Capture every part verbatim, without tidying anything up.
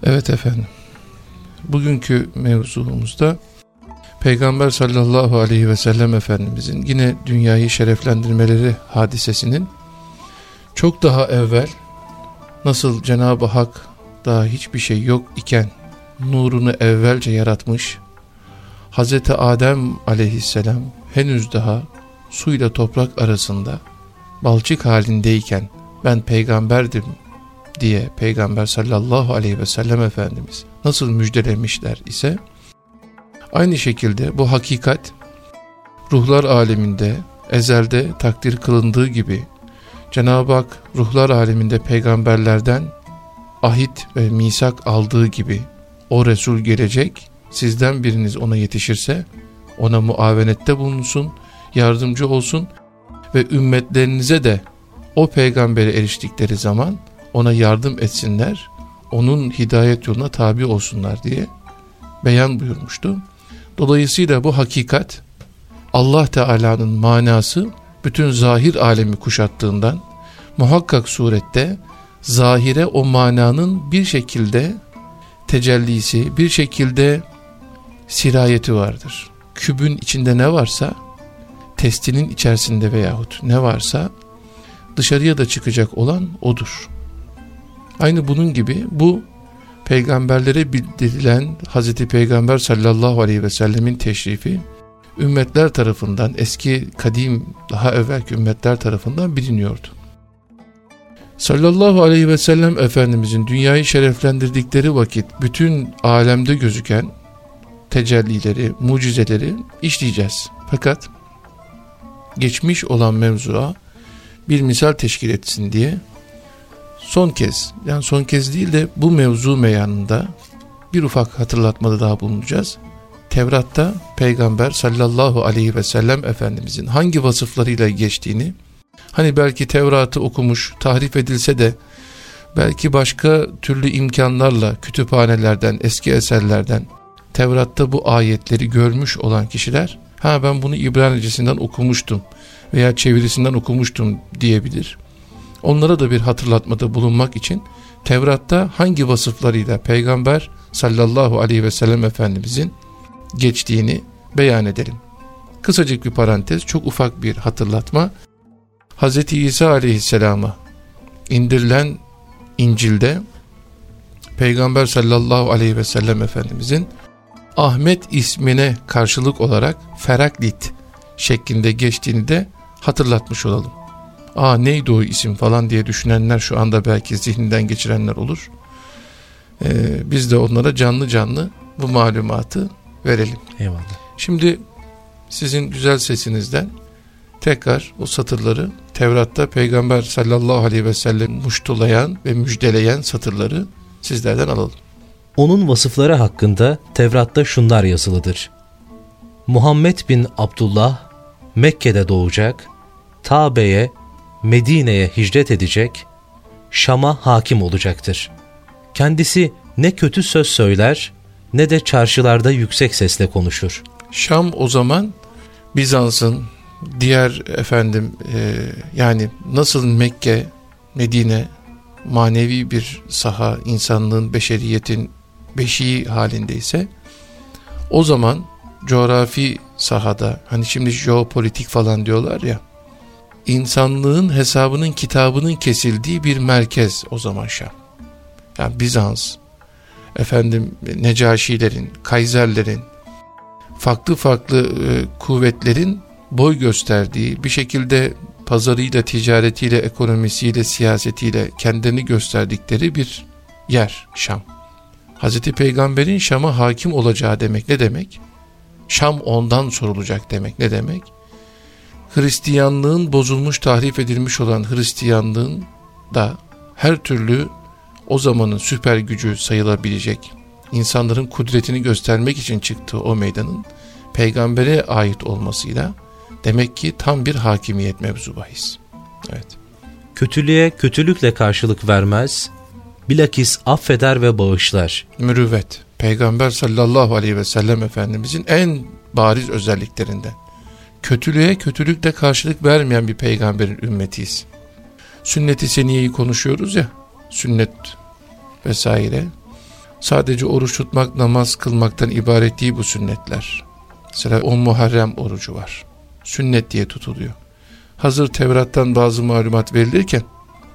Evet efendim, bugünkü mevzumuzda Peygamber sallallahu aleyhi ve sellem Efendimizin yine dünyayı şereflendirmeleri hadisesinin çok daha evvel nasıl Cenab-ı Hak daha hiçbir şey yok iken nurunu evvelce yaratmış, Hazreti Adem aleyhisselam henüz daha suyla toprak arasında balçık halindeyken ben peygamberdim diye Peygamber sallallahu aleyhi ve sellem Efendimiz nasıl müjdelemişler ise, aynı şekilde bu hakikat ruhlar aleminde ezelde takdir kılındığı gibi Cenab-ı Hak ruhlar aleminde peygamberlerden ahit ve misak aldığı gibi o Resul gelecek, sizden biriniz ona yetişirse ona muavenette bulunsun, yardımcı olsun ve ümmetlerinize de o peygambere eriştikleri zaman ona yardım etsinler, onun hidayet yoluna tabi olsunlar diye beyan buyurmuştu. Dolayısıyla bu hakikat Allah Teala'nın manası bütün zahir alemi kuşattığından muhakkak surette zahire o mananın bir şekilde tecellisi, bir şekilde sirayeti vardır. Kübün içinde ne varsa, testinin içerisinde veyahut ne varsa dışarıya da çıkacak olan odur. Aynı bunun gibi bu peygamberlere bildirilen Hazreti Peygamber sallallahu aleyhi ve sellemin teşrifi ümmetler tarafından, eski kadim daha evvelki ümmetler tarafından biliniyordu. Sallallahu aleyhi ve sellem Efendimizin dünyayı şereflendirdikleri vakit bütün alemde gözüken tecellileri, mucizeleri işleyeceğiz. Fakat geçmiş olan mevzuya bir misal teşkil etsin diye son kez, yani son kez değil de bu mevzu meyanında bir ufak hatırlatmada daha bulunacağız. Tevrat'ta Peygamber sallallahu aleyhi ve sellem Efendimizin hangi vasıflarıyla geçtiğini, hani belki Tevrat'ı okumuş, tahrif edilse de belki başka türlü imkanlarla kütüphanelerden, eski eserlerden Tevrat'ta bu ayetleri görmüş olan kişiler, ha ben bunu İbranicesinden okumuştum veya çevirisinden okumuştum diyebilir. Onlara da bir hatırlatmada bulunmak için Tevrat'ta hangi vasıflarıyla Peygamber sallallahu aleyhi ve sellem Efendimizin geçtiğini beyan edelim. Kısacık bir parantez, çok ufak bir hatırlatma. Hz. İsa aleyhisselama indirilen İncil'de Peygamber sallallahu aleyhi ve sellem Efendimizin Ahmet ismine karşılık olarak Feraklit şeklinde geçtiğini de hatırlatmış olalım. Aa neydi o isim falan diye düşünenler şu anda belki zihninden geçirenler olur. Ee, biz de onlara canlı canlı bu malumatı verelim. Eyvallah. Şimdi sizin güzel sesinizden tekrar o satırları, Tevrat'ta Peygamber sallallahu aleyhi ve sellem muştulayan ve müjdeleyen satırları sizlerden alalım. Onun vasıfları hakkında Tevrat'ta şunlar yazılıdır. Muhammed bin Abdullah Mekke'de doğacak, Tabe'ye, Medine'ye hicret edecek, Şam'a hakim olacaktır. Kendisi ne kötü söz söyler ne de çarşılarda yüksek sesle konuşur. Şam o zaman Bizans'ın diğer efendim e, yani nasıl Mekke, Medine manevi bir saha, insanlığın, beşeriyetin beşiği halindeyse, o zaman coğrafi sahada, hani şimdi jeopolitik falan diyorlar ya, insanlığın hesabının, kitabının kesildiği bir merkez o zaman Şam. Yani Bizans, efendim Necaşilerin, Kayserlerin, farklı farklı e, kuvvetlerin boy gösterdiği, bir şekilde pazarıyla, ticaretiyle, ekonomisiyle, siyasetiyle kendilerini gösterdikleri bir yer Şam. Hazreti Peygamber'in Şam'a hakim olacağı demek ne demek? Şam ondan sorulacak demek ne demek? Hristiyanlığın bozulmuş, tahrif edilmiş olan Hristiyanlığın da her türlü o zamanın süper gücü sayılabilecek, insanların kudretini göstermek için çıktığı o meydanın Peygamber'e ait olmasıyla demek ki tam bir hakimiyet mevzu bahis. Evet. Kötülüğe kötülükle karşılık vermez, bilakis affeder ve bağışlar. Mürüvvet, Peygamber sallallahu aleyhi ve sellem Efendimizin en bariz özelliklerinden. Kötülüğe kötülükle karşılık vermeyen bir peygamberin ümmetiyiz. Sünnet-i seniyeyi konuşuyoruz ya, sünnet vesaire. sadece oruç tutmak, namaz kılmaktan ibaret değil bu sünnetler. Mesela on Muharrem orucu var. Sünnet diye tutuluyor. Hazır Tevrat'tan bazı malumat verilirken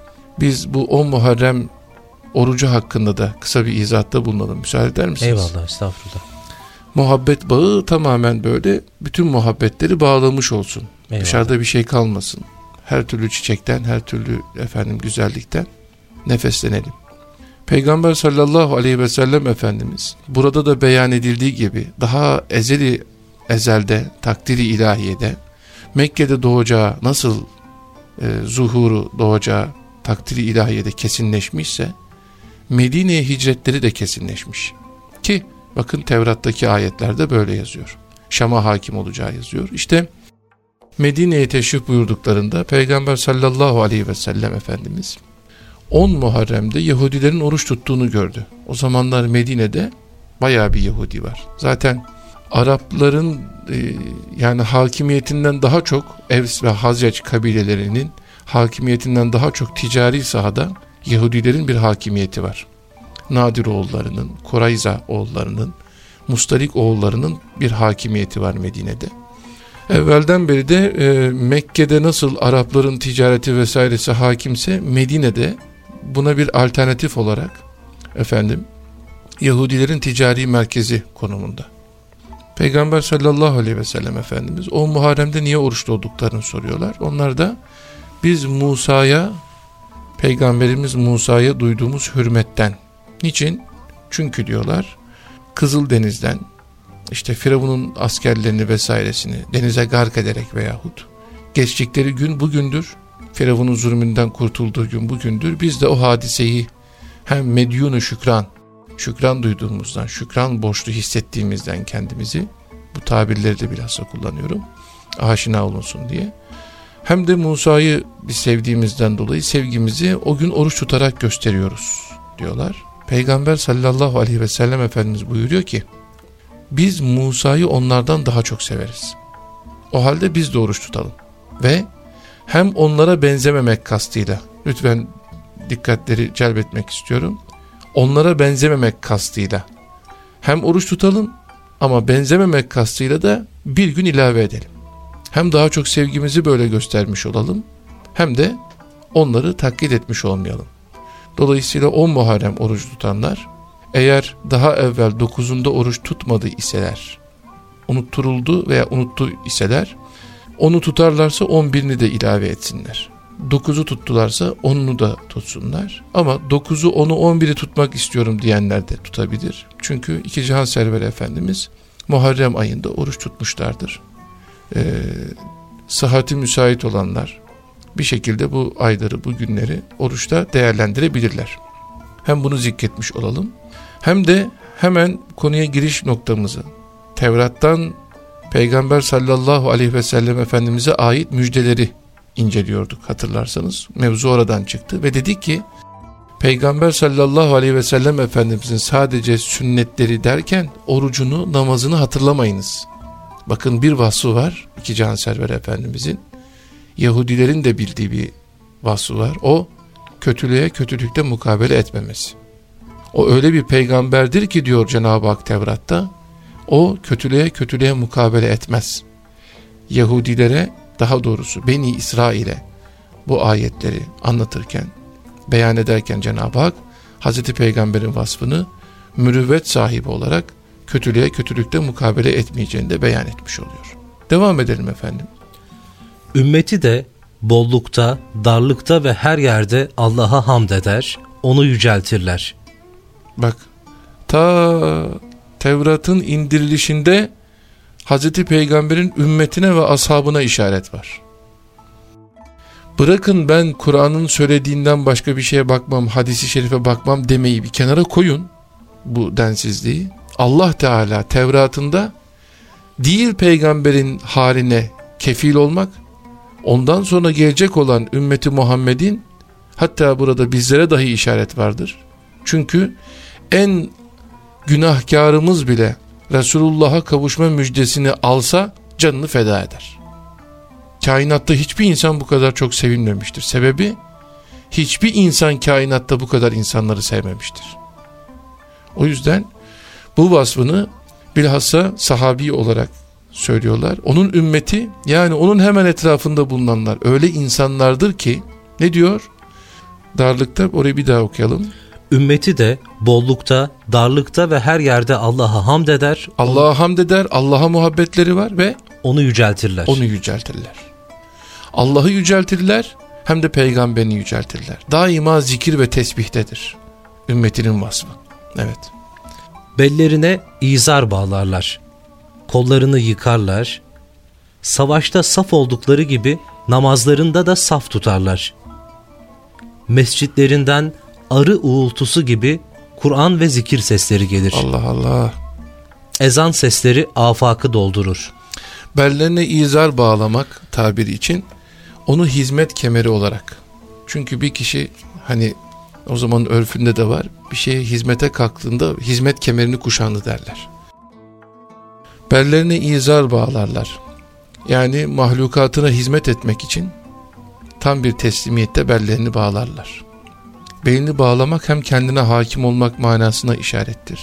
biz bu on Muharrem orucu hakkında da kısa bir izahatta bulunalım. Müsaade eder misiniz? Eyvallah, estağfurullah. Muhabbet bağı tamamen böyle bütün muhabbetleri bağlamış olsun. Eyvallah. Dışarıda bir şey kalmasın. Her türlü çiçekten, her türlü efendim güzellikten nefeslenelim. Peygamber sallallahu aleyhi ve sellem Efendimiz burada da beyan edildiği gibi daha ezeli ezelde, takdiri ilahiyede Mekke'de doğacağı nasıl e, zuhuru doğacağı takdiri ilahiyede kesinleşmişse Medine'ye hicretleri de kesinleşmiş. Ki bakın Tevrat'taki ayetlerde böyle yazıyor. Şam'a hakim olacağı yazıyor. İşte Medine'ye teşrif buyurduklarında Peygamber sallallahu aleyhi ve sellem Efendimiz on Muharrem'de Yahudilerin oruç tuttuğunu gördü. O zamanlar Medine'de bayağı bir Yahudi var. Zaten Arapların e, yani hakimiyetinden daha çok Evs ve Hazreç kabilelerinin hakimiyetinden daha çok ticari sahada Yahudilerin bir hakimiyeti var. Nadir oğullarının, Kurayza oğullarının, Mustalik oğullarının bir hakimiyeti var Medine'de. Evvelden beri de e, Mekke'de nasıl Arapların ticareti vesairesi hakimse Medine'de buna bir alternatif olarak efendim Yahudilerin ticari merkezi konumunda. Peygamber sallallahu aleyhi ve sellem Efendimiz o Muharrem'de niye oruçlu olduklarını soruyorlar. Onlar da biz Musa'ya, Peygamberimiz Musa'ya duyduğumuz hürmetten. Niçin? Çünkü diyorlar Kızıldeniz'den işte Firavun'un askerlerini vesairesini denize gark ederek veyahut geçtikleri gün bugündür. Firavun'un zulmünden kurtulduğu gün bugündür. Biz de o hadiseyi hem medyunu şükran, şükran duyduğumuzdan, şükran borçlu hissettiğimizden kendimizi, bu tabirleri de bilhassa kullanıyorum, aşina olunsun diye. Hem de Musa'yı biz sevdiğimizden dolayı sevgimizi o gün oruç tutarak gösteriyoruz diyorlar. Peygamber sallallahu aleyhi ve sellem Efendimiz buyuruyor ki biz Musa'yı onlardan daha çok severiz. O halde biz de oruç tutalım. Ve hem onlara benzememek kastıyla, lütfen dikkatleri celbetmek istiyorum. Onlara benzememek kastıyla hem oruç tutalım ama benzememek kastıyla da bir gün ilave edelim. Hem daha çok sevgimizi böyle göstermiş olalım hem de onları taklit etmiş olmayalım. Dolayısıyla on Muharrem oruç tutanlar eğer daha evvel dokuzunda oruç tutmadı iseler, unutturuldu veya unuttu iseler, onu tutarlarsa on birini de ilave etsinler. dokuzu tuttularsa onunu da tutsunlar. Ama dokuzu, onu, on biri tutmak istiyorum diyenler de tutabilir. Çünkü iki cihan serveri Efendimiz Muharrem ayında oruç tutmuşlardır. Ee, sıhhati müsait olanlar bir şekilde bu ayları, bu günleri oruçta değerlendirebilirler. Hem bunu zikretmiş olalım, hem de hemen konuya giriş noktamızı Tevrat'tan Peygamber sallallahu aleyhi ve sellem Efendimiz'e ait müjdeleri inceliyorduk hatırlarsanız. Mevzu oradan çıktı ve dedik ki Peygamber sallallahu aleyhi ve sellem Efendimiz'in sadece sünnetleri derken orucunu, namazını hatırlamayınız. Bakın bir vasfı var iki cihan serveri Efendimiz'in. Yahudilerin de bildiği bir vasfı var. O kötülüğe kötülükte mukabele etmemesi. O öyle bir peygamberdir ki diyor Cenab-ı Hak Tevrat'ta, o kötülüğe kötülüğe mukabele etmez. Yahudilere, daha doğrusu Beni İsrail'e bu ayetleri anlatırken, beyan ederken Cenab-ı Hak Hazreti Peygamber'in vasfını mürüvvet sahibi olarak kötülüğe kötülükte mukabele etmeyeceğini de beyan etmiş oluyor. Devam edelim efendim. Ümmeti de bollukta, darlıkta ve her yerde Allah'a hamd eder, onu yüceltirler. Bak, ta Tevrat'ın indirilişinde Hazreti Peygamber'in ümmetine ve ashabına işaret var. Bırakın ben Kur'an'ın söylediğinden başka bir şeye bakmam, hadisi şerife bakmam demeyi bir kenara koyun, bu densizliği. Allah Teala Tevrat'ında değil peygamberin haline kefil olmak, ondan sonra gelecek olan ümmeti Muhammed'in, hatta burada bizlere dahi işaret vardır. Çünkü en günahkarımız bile Resulullah'a kavuşma müjdesini alsa canını feda eder. Kainatta hiçbir insan bu kadar çok sevilmemiştir. Sebebi, hiçbir insan kainatta bu kadar insanları sevmemiştir. O yüzden bu vasfını bilhassa sahabi olarak söylüyorlar. Onun ümmeti, yani onun hemen etrafında bulunanlar öyle insanlardır ki, ne diyor? Darlıkta, orayı bir daha okuyalım. Ümmeti de bollukta, darlıkta ve her yerde Allah'a hamd eder. Allah'a hamd eder, Allah'a muhabbetleri var ve onu yüceltirler. Onu yüceltirler. Allah'ı yüceltirler, hem de peygamberini yüceltirler. Daima zikir ve tesbihtedir ümmetinin vasfı. Evet. Bellerine izar bağlarlar. Kollarını yıkarlar. Savaşta saf oldukları gibi namazlarında da saf tutarlar. Mescitlerinden arı uğultusu gibi Kur'an ve zikir sesleri gelir. Allah Allah. Ezan sesleri afakı doldurur. Bellerine izar bağlamak tabiri için onu hizmet kemeri olarak. Çünkü bir kişi, hani o zaman örfünde de var, bir şeye hizmete kalktığında hizmet kemerini kuşandı derler. Bellerine izar bağlarlar. Yani mahlukatına hizmet etmek için tam bir teslimiyette bellerini bağlarlar. Belini bağlamak hem kendine hakim olmak manasına işarettir.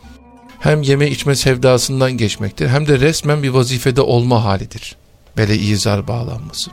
Hem yeme içme sevdasından geçmektir, hem de resmen bir vazifede olma halidir bele izar bağlanması.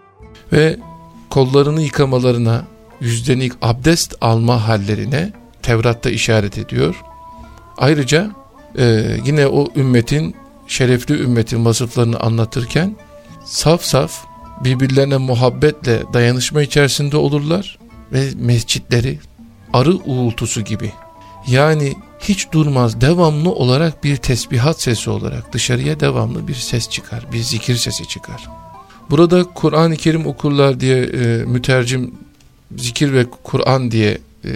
Ve kollarını yıkamalarına, yüzdenik abdest alma hallerine Tevrat'ta işaret ediyor. Ayrıca e, yine o ümmetin, şerefli ümmetin vasıflarını anlatırken saf saf birbirlerine muhabbetle dayanışma içerisinde olurlar ve mescitleri arı uğultusu gibi, yani hiç durmaz, devamlı olarak bir tesbihat sesi olarak dışarıya devamlı bir ses çıkar, bir zikir sesi çıkar. Burada Kur'an-ı Kerim okurlar diye e, mütercim zikir ve Kur'an diye e,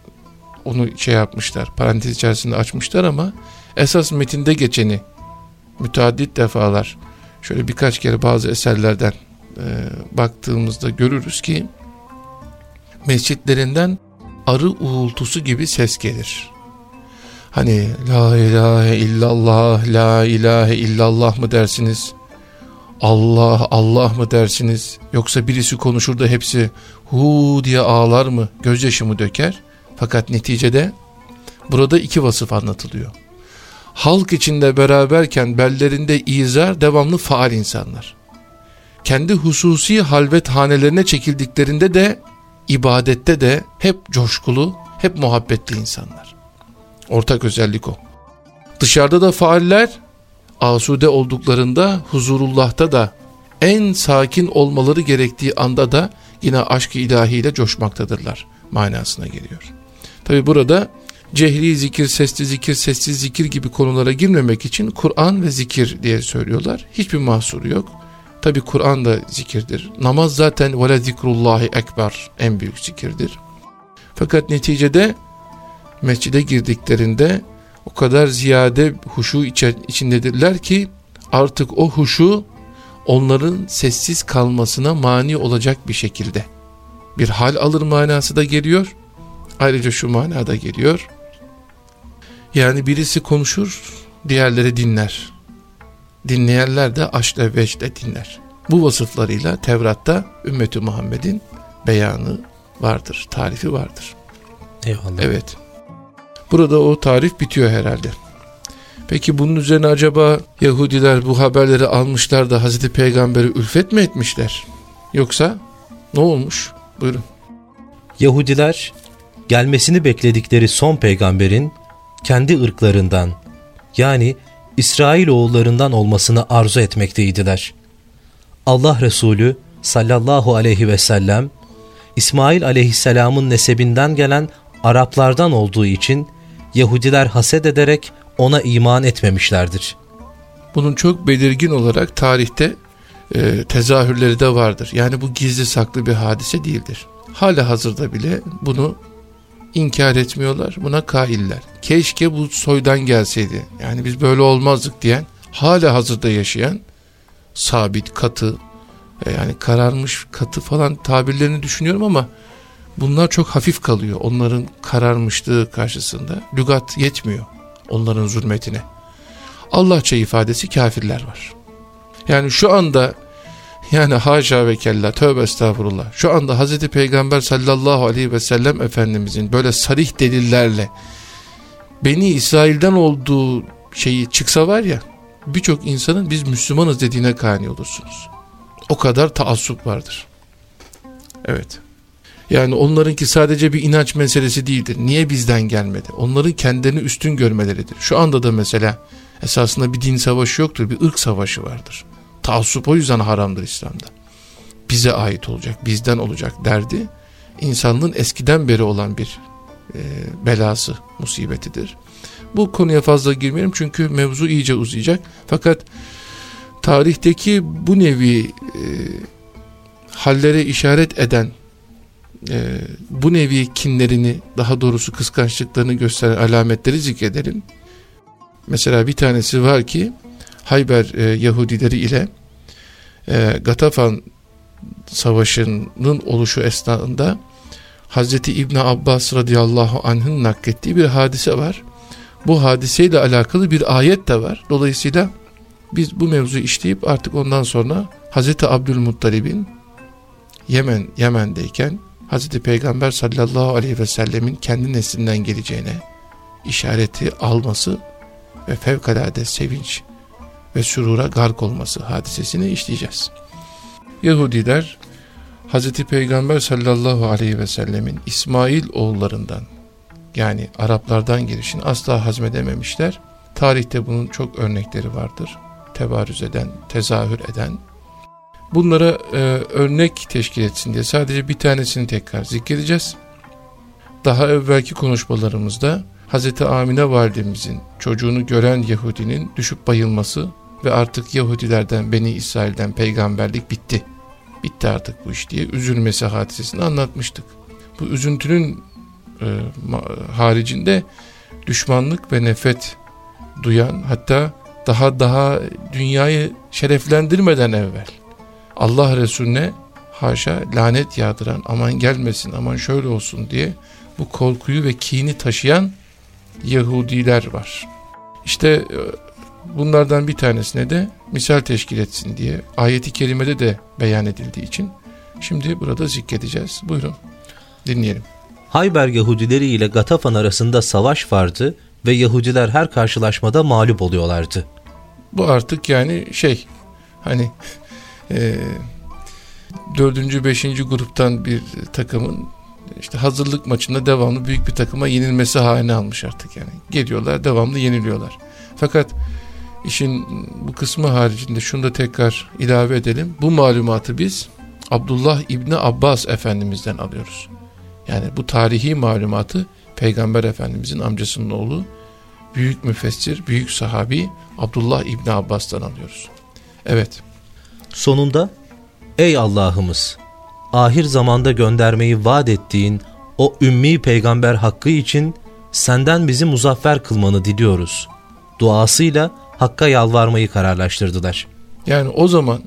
onu şey yapmışlar, parantez içerisinde açmışlar, ama esas metinde geçeni müteaddit defalar şöyle birkaç kere bazı eserlerden e, baktığımızda görürüz ki mescitlerinden arı uğultusu gibi ses gelir. Hani la ilahe illallah, la ilahe illallah mı dersiniz? Allah Allah mı dersiniz? Yoksa birisi konuşur da hepsi hu diye ağlar mı, gözyaşı mı döker? Fakat neticede burada iki vasıf anlatılıyor. Halk içinde beraberken bellerinde izar, devamlı faal insanlar. Kendi hususi halvet hanelerine çekildiklerinde de ibadette de hep coşkulu, hep muhabbetli insanlar. Ortak özellik o. Dışarıda da faaller, asude olduklarında huzurullah'ta da en sakin olmaları gerektiği anda da yine aşk-ı ilahiyle coşmaktadırlar manasına geliyor. Tabi burada cehri zikir, sesli zikir, sessiz zikir gibi konulara girmemek için Kur'an ve zikir diye söylüyorlar. Hiçbir mahsuru yok. Tabi Kur'an da zikirdir. Namaz zaten vele zikrullahi ekber, en büyük zikirdir. Fakat neticede mescide girdiklerinde o kadar ziyade huşu içindedirler ki artık o huşu onların sessiz kalmasına mani olacak bir şekilde bir hal alır manası da geliyor. Ayrıca şu manada geliyor. Yani birisi konuşur, diğerleri dinler. Dinleyenler de aşkla vecde dinler. Bu vasıflarıyla Tevrat'ta ümmeti Muhammed'in beyanı vardır, tarifi vardır. Eyvallah. Evet. Burada o tarif bitiyor herhalde. Peki bunun üzerine acaba Yahudiler bu haberleri almışlar da Hazreti Peygamber'i ülfet mi etmişler? Yoksa ne olmuş? Buyurun. Yahudiler gelmesini bekledikleri son peygamberin kendi ırklarından, yani İsrailoğullarından olmasını arzu etmekteydiler. Allah Resulü sallallahu aleyhi ve sellem İsmail aleyhisselamın nesebinden gelen Araplardan olduğu için Yahudiler haset ederek ona iman etmemişlerdir. Bunun çok belirgin olarak tarihte e, tezahürleri de vardır. Yani bu gizli saklı bir hadise değildir. Hala hazırda bile bunu inkar etmiyorlar, buna kailler. Keşke bu soydan gelseydi, yani biz böyle olmazdık diyen, hala hazırda yaşayan, sabit, katı, yani kararmış, katı falan tabirlerini düşünüyorum ama bunlar çok hafif kalıyor onların kararmışlığı karşısında. Lügat yetmiyor onların zulmetine. Allahça ifadesi kafirler var. Yani şu anda, yani haşa ve kella, tövbe estağfurullah, şu anda Hazreti Peygamber sallallahu aleyhi ve sellem Efendimizin böyle sarih delillerle Beni İsrail'den olduğu şeyi çıksa var ya, birçok insanın biz Müslümanız dediğine kani olursunuz. O kadar taassup vardır. Evet. Yani onlarınki sadece bir inanç meselesi değildir. Niye bizden gelmedi? Onların kendilerini üstün görmeleridir. Şu anda da mesela esasında bir din savaşı yoktur, bir ırk savaşı vardır. Taassup o yüzden haramdır İslam'da. Bize ait olacak, bizden olacak derdi, insanlığın eskiden beri olan bir e, belası, musibetidir. Bu konuya fazla girmeyelim çünkü mevzu iyice uzayacak. Fakat tarihteki bu nevi e, hallere işaret eden, e, bu nevi kinlerini, daha doğrusu kıskançlıklarını gösteren alametleri zikredelim. Mesela bir tanesi var ki Hayber e, Yahudileri ile e, Gatafan Savaşı'nın oluşu esnasında Hazreti İbn Abbas radıyallahu anh'ın naklettiği bir hadise var. Bu hadiseyle alakalı bir ayet de var. Dolayısıyla biz bu mevzuyu işleyip artık ondan sonra Hazreti Abdülmuttalib'in Yemen, Yemen'deyken Hazreti Peygamber sallallahu aleyhi ve sellemin kendi neslinden geleceğine işareti alması ve fevkalade sevinç ve sürura gark olması hadisesini işleyeceğiz. Yahudiler Hazreti Peygamber sallallahu aleyhi ve sellemin İsmail oğullarından, yani Araplardan gelişini asla hazmedememişler. Tarihte bunun çok örnekleri vardır. Tebarüz eden, tezahür eden. Bunlara e, örnek teşkil etsin diye sadece bir tanesini tekrar zikredeceğiz. Daha evvelki konuşmalarımızda Hazreti Amine validemizin çocuğunu gören Yahudinin düşüp bayılması ve artık Yahudilerden, Beni İsrail'den peygamberlik bitti. Bitti artık bu iş diye üzülmesi hadisesini anlatmıştık. Bu üzüntünün e, haricinde düşmanlık ve nefret duyan, hatta daha daha dünyayı şereflendirmeden evvel Allah Resulüne haşa lanet yağdıran, aman gelmesin, aman şöyle olsun diye bu korkuyu ve kini taşıyan Yahudiler var. İşte bunlardan bir tanesine de misal teşkil etsin diye ayet-i kerimede de beyan edildiği için şimdi burada zikredeceğiz. Buyurun dinleyelim. Hayber Yahudileri ile Gatafan arasında savaş vardı ve Yahudiler her karşılaşmada mağlup oluyorlardı. Bu artık yani şey hani e, dördüncü beşinci gruptan bir takımın işte hazırlık maçında devamlı büyük bir takıma yenilmesi haline almış artık yani. Geliyorlar, devamlı yeniliyorlar. Fakat işin bu kısmı haricinde şunu da tekrar ilave edelim. Bu malumatı biz Abdullah İbni Abbas Efendimiz'den alıyoruz. Yani bu tarihi malumatı Peygamber Efendimiz'in amcasının oğlu, büyük müfessir, büyük sahabi Abdullah İbni Abbas'tan alıyoruz. Evet. Sonunda, ey Allah'ımız, ahir zamanda göndermeyi vaat ettiğin o ümmi peygamber hakkı için senden bizi muzaffer kılmanı diliyoruz duasıyla Hakk'a yalvarmayı kararlaştırdılar. Yani o zaman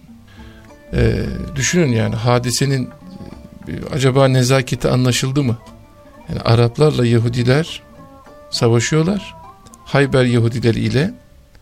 e, düşünün yani hadisenin e, acaba nezaketi anlaşıldı mı? Yani Araplarla Yahudiler savaşıyorlar. Hayber Yahudileri ile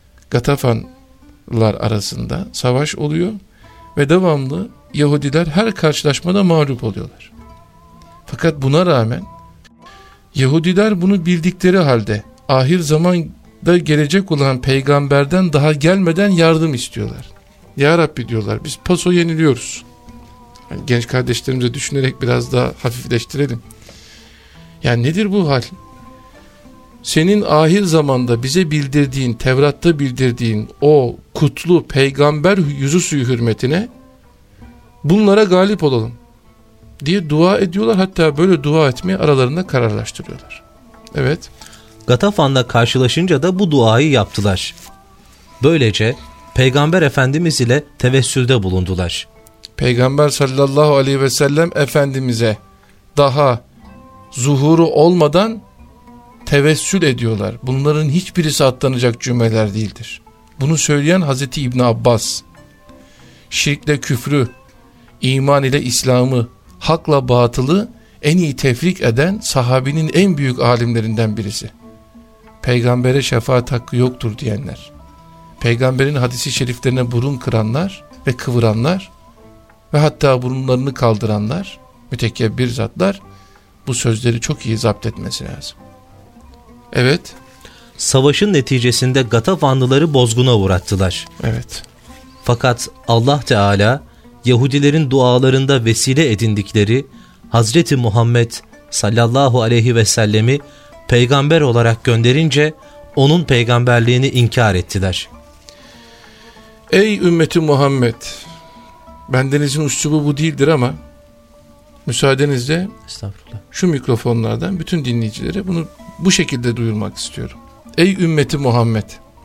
Gatafanlar arasında savaş oluyor ve devamlı Yahudiler her karşılaşmada mağlup oluyorlar. Fakat buna rağmen Yahudiler bunu bildikleri halde ahir zamanda gelecek olan peygamberden daha gelmeden yardım istiyorlar. Ya Rabbi diyorlar, biz paso yeniliyoruz. Yani genç kardeşlerimize düşünerek biraz daha hafifleştirelim. Yani nedir bu hal? Senin ahir zamanda bize bildirdiğin, Tevrat'ta bildirdiğin o kutlu peygamber yüzüsü hürmetine bunlara galip olalım diye dua ediyorlar. Hatta böyle dua etmeye aralarında kararlaştırıyorlar. Evet. Gatafan'la karşılaşınca da bu duayı yaptılar. Böylece Peygamber Efendimiz ile tevessülde bulundular. Peygamber sallallahu aleyhi ve sellem Efendimiz'e daha zuhuru olmadan tevessül ediyorlar. Bunların hiçbirisi atlanacak cümleler değildir. Bunu söyleyen Hazreti İbn Abbas, şirkle küfrü, iman ile İslam'ı, hakla batılı en iyi tefrik eden sahabinin en büyük alimlerinden birisi. Peygambere şefaat hakkı yoktur diyenler, peygamberin hadisi şeriflerine burun kıranlar ve kıvıranlar ve hatta burunlarını kaldıranlar, mütekebbir zatlar bu sözleri çok iyi zapt etmesi lazım. Evet. savaşın neticesinde Gatafanlıları bozguna uğrattılar. Evet. Fakat Allah Teala Yahudilerin dualarında vesile edindikleri Hazreti Muhammed sallallahu aleyhi ve sellemi peygamber olarak gönderince onun peygamberliğini inkar ettiler. Ey ümmeti Muhammed, bendenizin üslubu bu değildir ama müsaadenizle Estağfurullah. Şu mikrofonlardan bütün dinleyicilere bunu bu şekilde duyurmak istiyorum. Ey ümmeti Muhammed,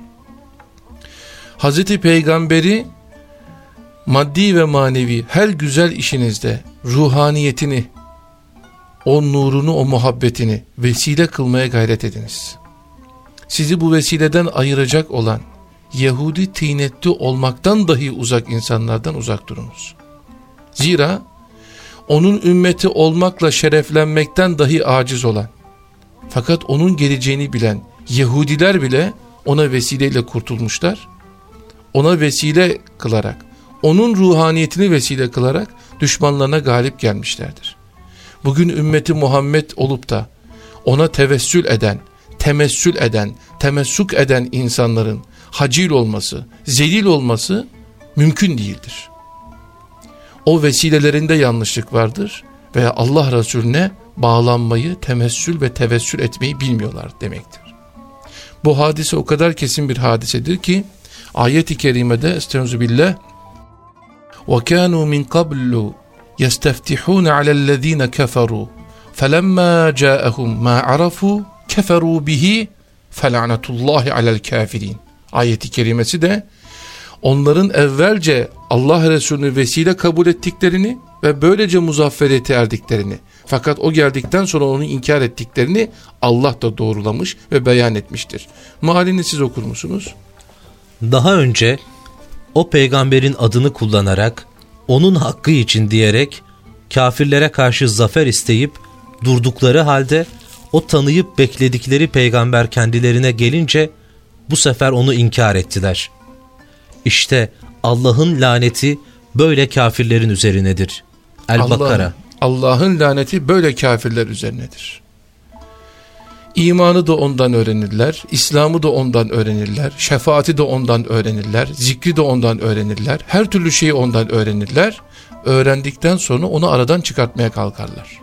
Hazreti Peygamberi maddi ve manevi her güzel işinizde ruhaniyetini, o nurunu, o muhabbetini vesile kılmaya gayret ediniz. Sizi bu vesileden ayıracak olan Yahudi tinetli olmaktan dahi uzak insanlardan uzak durunuz. Zira onun ümmeti olmakla şereflenmekten dahi aciz olan, fakat onun geleceğini bilen Yahudiler bile ona vesileyle kurtulmuşlar. Ona vesile kılarak, onun ruhaniyetini vesile kılarak düşmanlarına galip gelmişlerdir. Bugün ümmeti Muhammed olup da ona tevessül eden, temessül eden, temessuk eden insanların hacil olması, zelil olması mümkün değildir. O vesilelerinde yanlışlık vardır veya Allah Resulüne bağlanmayı, temessül ve tevessül etmeyi bilmiyorlar demektir. Bu hadise o kadar kesin bir hadisedir ki ayet-i kerimede estağfirullah وَكَانُوا مِنْ قَبْلُ يَسْتَفْتِحُونَ عَلَى الَّذ۪ينَ كَفَرُوا فَلَمَّا جَاءَهُمْ مَا عَرَفُوا كَفَرُوا بِهِ فَلَعْنَةُ اللّٰهِ عَلَى الْكَافِرِينَ ayet-i kerimesi de onların evvelce Allah Resulü'nü vesile kabul ettiklerini ve böylece muzafferiyete erdiklerini, fakat o geldikten sonra onu inkar ettiklerini Allah da doğrulamış ve beyan etmiştir. Mealini siz okur musunuz? Daha önce o peygamberin adını kullanarak, onun hakkı için diyerek kafirlere karşı zafer isteyip durdukları halde o tanıyıp bekledikleri peygamber kendilerine gelince bu sefer onu inkar ettiler. İşte Allah'ın laneti böyle kafirlerin üzerinedir. El-Bakara. Allah'ın laneti böyle kafirler üzerinedir. İmanı da ondan öğrenirler, İslam'ı da ondan öğrenirler, şefaati de ondan öğrenirler, zikri de ondan öğrenirler, her türlü şeyi ondan öğrenirler. Öğrendikten sonra onu aradan çıkartmaya kalkarlar.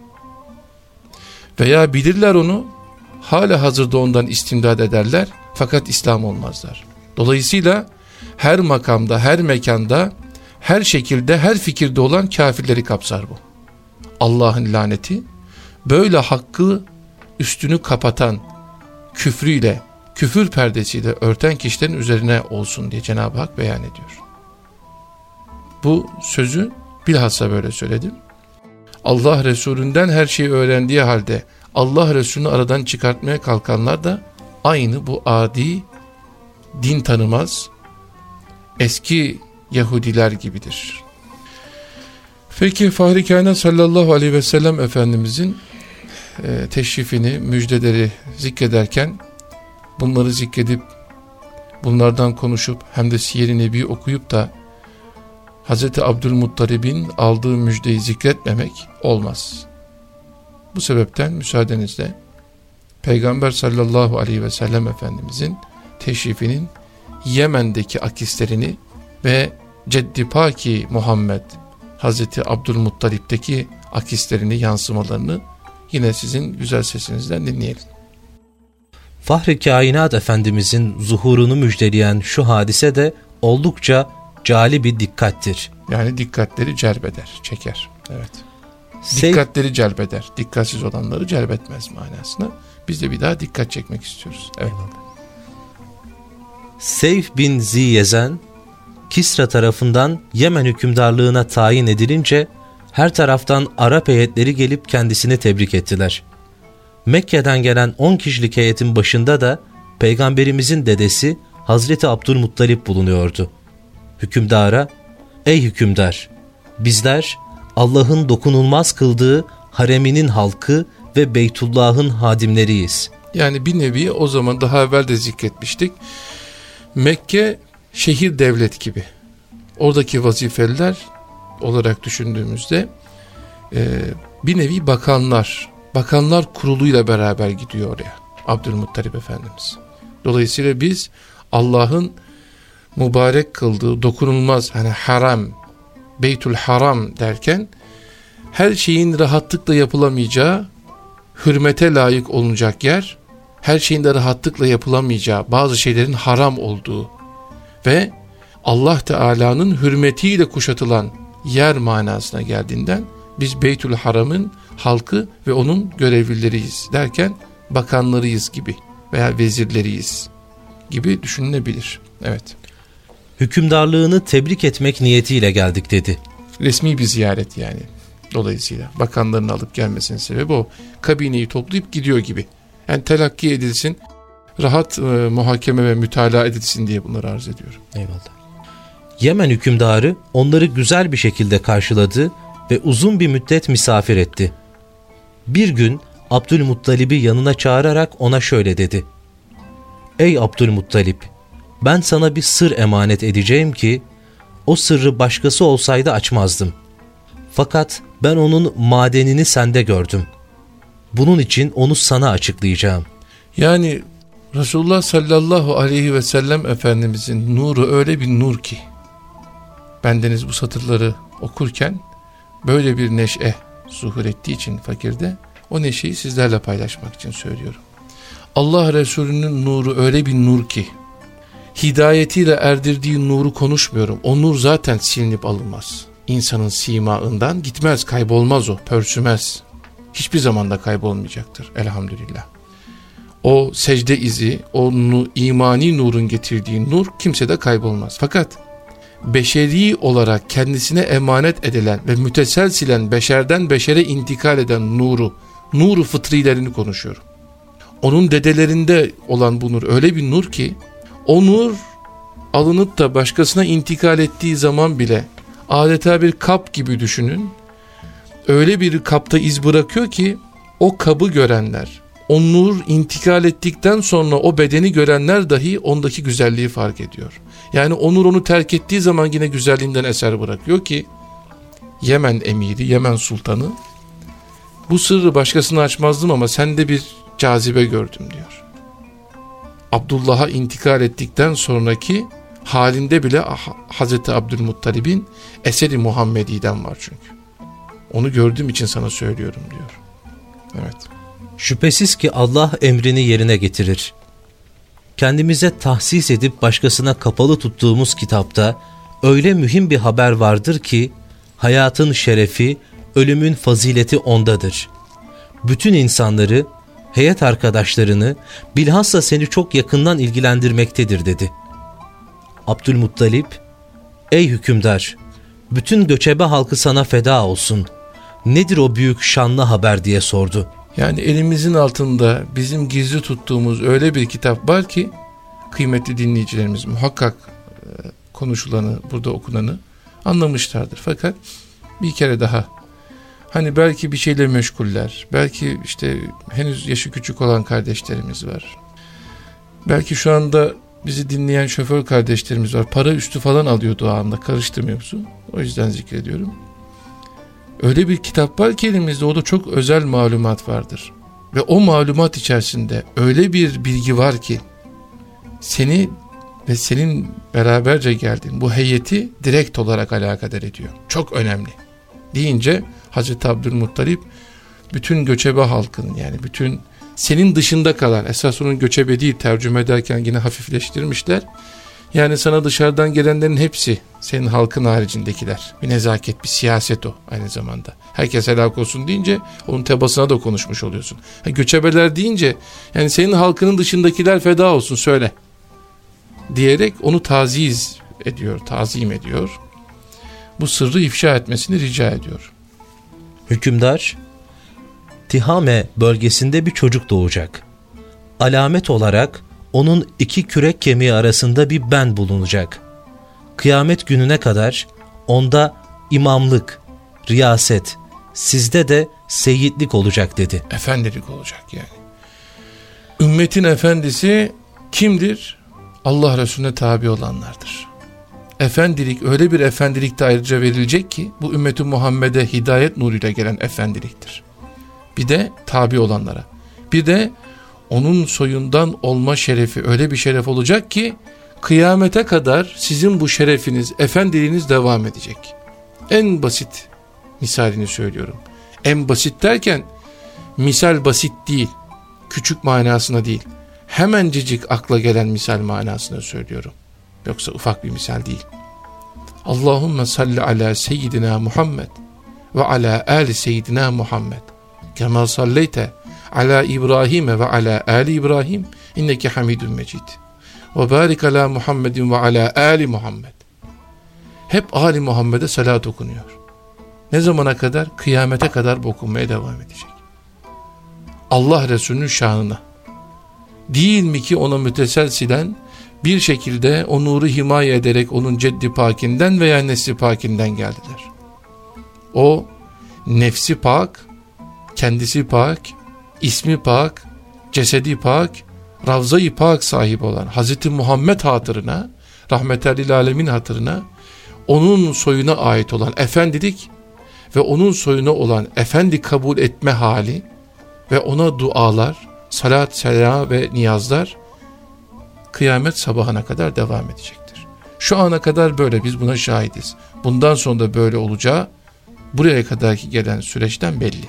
Veya bilirler onu, hala hazırda ondan istimdad ederler, fakat İslam olmazlar. Dolayısıyla her makamda, her mekanda, her şekilde, her fikirde olan kafirleri kapsar bu. Allah'ın laneti böyle hakkı üstünü kapatan küfrüyle, küfür perdesiyle örten kişilerin üzerine olsun diye Cenab-ı Hak beyan ediyor. Bu sözü bilhassa böyle söyledim. Allah Resulünden her şeyi öğrendiği halde Allah Resulünü aradan çıkartmaya kalkanlar da aynı bu adi, din tanımaz, eski Yahudiler gibidir. Peki Fahri Kainat sallallahu aleyhi ve sellem Efendimizin e, teşrifini, müjdeleri zikrederken bunları zikredip, bunlardan konuşup hem de Siyer-i Nebi okuyup da Hazreti Abdülmuttalib'in aldığı müjdeyi zikretmemek olmaz. Bu sebepten müsaadenizle Peygamber sallallahu aleyhi ve sellem Efendimizin teşrifinin Yemen'deki akislerini ve Ceddi Paki Muhammed Hazreti Abdülmuttalip'teki akislerini, yansımalarını yine sizin güzel sesinizden dinleyelim. Fahri Kainat Efendimizin zuhurunu müjdeleyen şu hadise de oldukça cali bir dikkattir. Yani dikkatleri celbeder, çeker. Evet. Sey- Dikkatleri celbeder. Dikkatsiz olanları celbetmez manasına. Biz de bir daha dikkat çekmek istiyoruz. Evet. Seyf bin Ziyezen, Kisra tarafından Yemen hükümdarlığına tayin edilince her taraftan Arap heyetleri gelip kendisini tebrik ettiler. Mekke'den gelen on kişilik heyetin başında da Peygamberimizin dedesi Hazreti Abdülmuttalip bulunuyordu. Hükümdara, ey hükümdar, bizler Allah'ın dokunulmaz kıldığı hareminin halkı ve Beytullah'ın hadimleriyiz. Yani bir nevi o zaman daha evvel de zikretmiştik. Mekke şehir devlet gibi. Oradaki vazifeliler olarak düşündüğümüzde e, bir nevi bakanlar, bakanlar kuruluyla beraber gidiyor oraya. Abdülmuttalip Efendimiz. Dolayısıyla biz Allah'ın mübarek kıldığı dokunulmaz, hani haram, Beytül Haram derken her şeyin rahatlıkla yapılamayacağı, hürmete layık olunacak yer, her şeyin de rahatlıkla yapılamayacağı, bazı şeylerin haram olduğu ve Allah Teala'nın hürmetiyle kuşatılan yer manasına geldiğinden biz Beytül Haram'ın halkı ve onun görevlileriyiz derken bakanlarıyız gibi veya vezirleriyiz gibi düşünülebilir. Evet. Hükümdarlığını tebrik etmek niyetiyle geldik dedi. Resmi bir ziyaret yani. Dolayısıyla bakanlarını alıp gelmesinin sebebi o. Kabineyi toplayıp gidiyor gibi. Yani telakki edilsin, rahat e, muhakeme ve mütalaa edilsin diye bunları arz ediyorum. Eyvallah. Yemen hükümdarı onları güzel bir şekilde karşıladı ve uzun bir müddet misafir etti. Bir gün Abdülmuttalib'i yanına çağırarak ona şöyle dedi. Ey Abdülmuttalip, ben sana bir sır emanet edeceğim ki o sırrı başkası olsaydı açmazdım. Fakat ben onun madenini sende gördüm. Bunun için onu sana açıklayacağım. Yani Resulullah sallallahu aleyhi ve sellem Efendimizin nuru öyle bir nur ki, bendeniz bu satırları okurken böyle bir neşe zuhur ettiği için fakirde, o neşeyi sizlerle paylaşmak için söylüyorum. Allah Resulü'nün nuru öyle bir nur ki, hidayetiyle erdirdiği nuru konuşmuyorum. O nur zaten silinip alınmaz. İnsanın simaından gitmez, kaybolmaz o, pörsümez. Hiçbir zamanda kaybolmayacaktır elhamdülillah. O secde izi, o nu, imani nurun getirdiği nur kimsede kaybolmaz. Fakat beşeri olarak kendisine emanet edilen ve müteselsilen beşerden beşere intikal eden nuru, nuru fıtrilerini konuşuyorum. Onun dedelerinde olan bu nur öyle bir nur ki, o nur alınıp da başkasına intikal ettiği zaman bile adeta bir kap gibi düşünün. Öyle bir kapta iz bırakıyor ki o kabı görenler, o nur intikal ettikten sonra o bedeni görenler dahi ondaki güzelliği fark ediyor. Yani o nur onu terk ettiği zaman yine güzelliğinden eser bırakıyor ki Yemen emiri, Yemen sultanı, bu sırrı başkasına açmazdım ama sende bir cazibe gördüm diyor. Abdullah'a intikal ettikten sonraki halinde bile Hazreti Abdülmuttalib'in eseri Muhammedi'den var çünkü. Onu gördüğüm için sana söylüyorum diyor. Evet. Şüphesiz ki Allah emrini yerine getirir. Kendimize tahsis edip başkasına kapalı tuttuğumuz kitapta öyle mühim bir haber vardır ki hayatın şerefi, ölümün fazileti ondadır. Bütün insanları, heyet arkadaşlarını, bilhassa seni çok yakından ilgilendirmektedir dedi. Abdülmuttalip, ey hükümdar, bütün göçebe halkı sana feda olsun. Nedir o büyük şanlı haber diye sordu. Yani elimizin altında bizim gizli tuttuğumuz öyle bir kitap var ki, kıymetli dinleyicilerimiz muhakkak konuşulanı, burada okunanı anlamışlardır. Fakat bir kere daha, hani belki bir şeyle meşguller, belki işte henüz yaşı küçük olan kardeşlerimiz var. Belki şu anda bizi dinleyen şoför kardeşlerimiz var. Para üstü falan alıyor duanda, karıştırmıyor musun? O yüzden zikrediyorum. Öyle bir kitap var ki elimizde, o da çok özel malumat vardır. Ve o malumat içerisinde öyle bir bilgi var ki seni ve senin beraberce geldiğin bu heyeti direkt olarak alakadar ediyor. Çok önemli. Deyince Hazreti Abdülmuttalip bütün göçebe halkın, yani bütün senin dışında kalan, esas onun göçebe değil, tercüme ederken yine hafifleştirmişler. Yani sana dışarıdan gelenlerin hepsi senin halkın haricindekiler. Bir nezaket, bir siyaset o aynı zamanda. Herkes helak olsun deyince onun tebaasına da konuşmuş oluyorsun. Yani göçebeler deyince yani senin halkının dışındakiler feda olsun söyle diyerek onu taziz ediyor, tazim ediyor. Bu sırrı ifşa etmesini rica ediyor. Hükümdar, Tihame bölgesinde bir çocuk doğacak. Alamet olarak onun iki kürek kemiği arasında bir ben bulunacak. Kıyamet gününe kadar onda imamlık, riyaset, sizde de seyyidlik olacak dedi. Efendilik olacak yani. Ümmetin efendisi kimdir? Allah Resulüne tabi olanlardır. Efendilik öyle bir efendilik de ayrıca verilecek ki bu ümmeti Muhammed'e hidayet nuruyla gelen efendiliktir. Bir de tabi olanlara. Bir de onun soyundan olma şerefi öyle bir şeref olacak ki kıyamete kadar sizin bu şerefiniz, efendiliğiniz devam edecek. En basit misalini söylüyorum. En basit derken misal basit değil, küçük manasına değil. Hemencecik akla gelen misal manasına söylüyorum. Yoksa ufak bir misal değil. Allahümme salli ala seyyidina Muhammed ve ala ali seyyidina Muhammed. Kema salleyte ala İbrahim ve ala ali İbrahim inneke hamidun mecid. Ve barik ala Muhammedin ve ala ali Muhammed. Hep ali Muhammed'e salat okunuyor. Ne zamana kadar? Kıyamete kadar bu okunmaya devam edecek. Allah Resulü'nün şanına. Değil mi ki ona müteselsilen bir şekilde o nuru himaye ederek onun ceddi pakinden veya nesli pakinden geldiler. O nefsi pak, kendisi pak, ismi pak, cesedi pak, Ravza-i Pak sahibi olan Hazreti Muhammed hatırına, rahmetellil alemin hatırına, onun soyuna ait olan efendilik ve onun soyuna olan efendi kabul etme hali ve ona dualar, salat, selam ve niyazlar kıyamet sabahına kadar devam edecektir. Şu ana kadar böyle, biz buna şahidiz. Bundan sonra da böyle olacağı buraya kadarki gelen süreçten belli.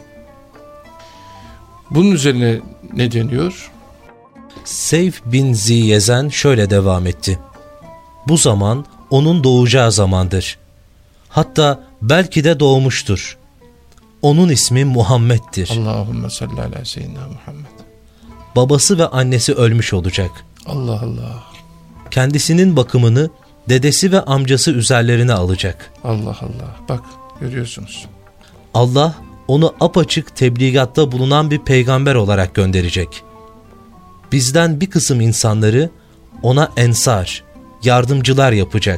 Bunun üzerine ne deniyor? Seyf bin Ziyezen şöyle devam etti. Bu zaman onun doğacağı zamandır. Hatta belki de doğmuştur. Onun ismi Muhammed'dir. Allahümme salli ala seyyidina Muhammed. Babası ve annesi ölmüş olacak. Allah Allah. Kendisinin bakımını dedesi ve amcası üzerlerine alacak. Allah Allah. Bak görüyorsunuz. Allah onu apaçık tebligatta bulunan bir peygamber olarak gönderecek. Bizden bir kısım insanları ona ensar, yardımcılar yapacak.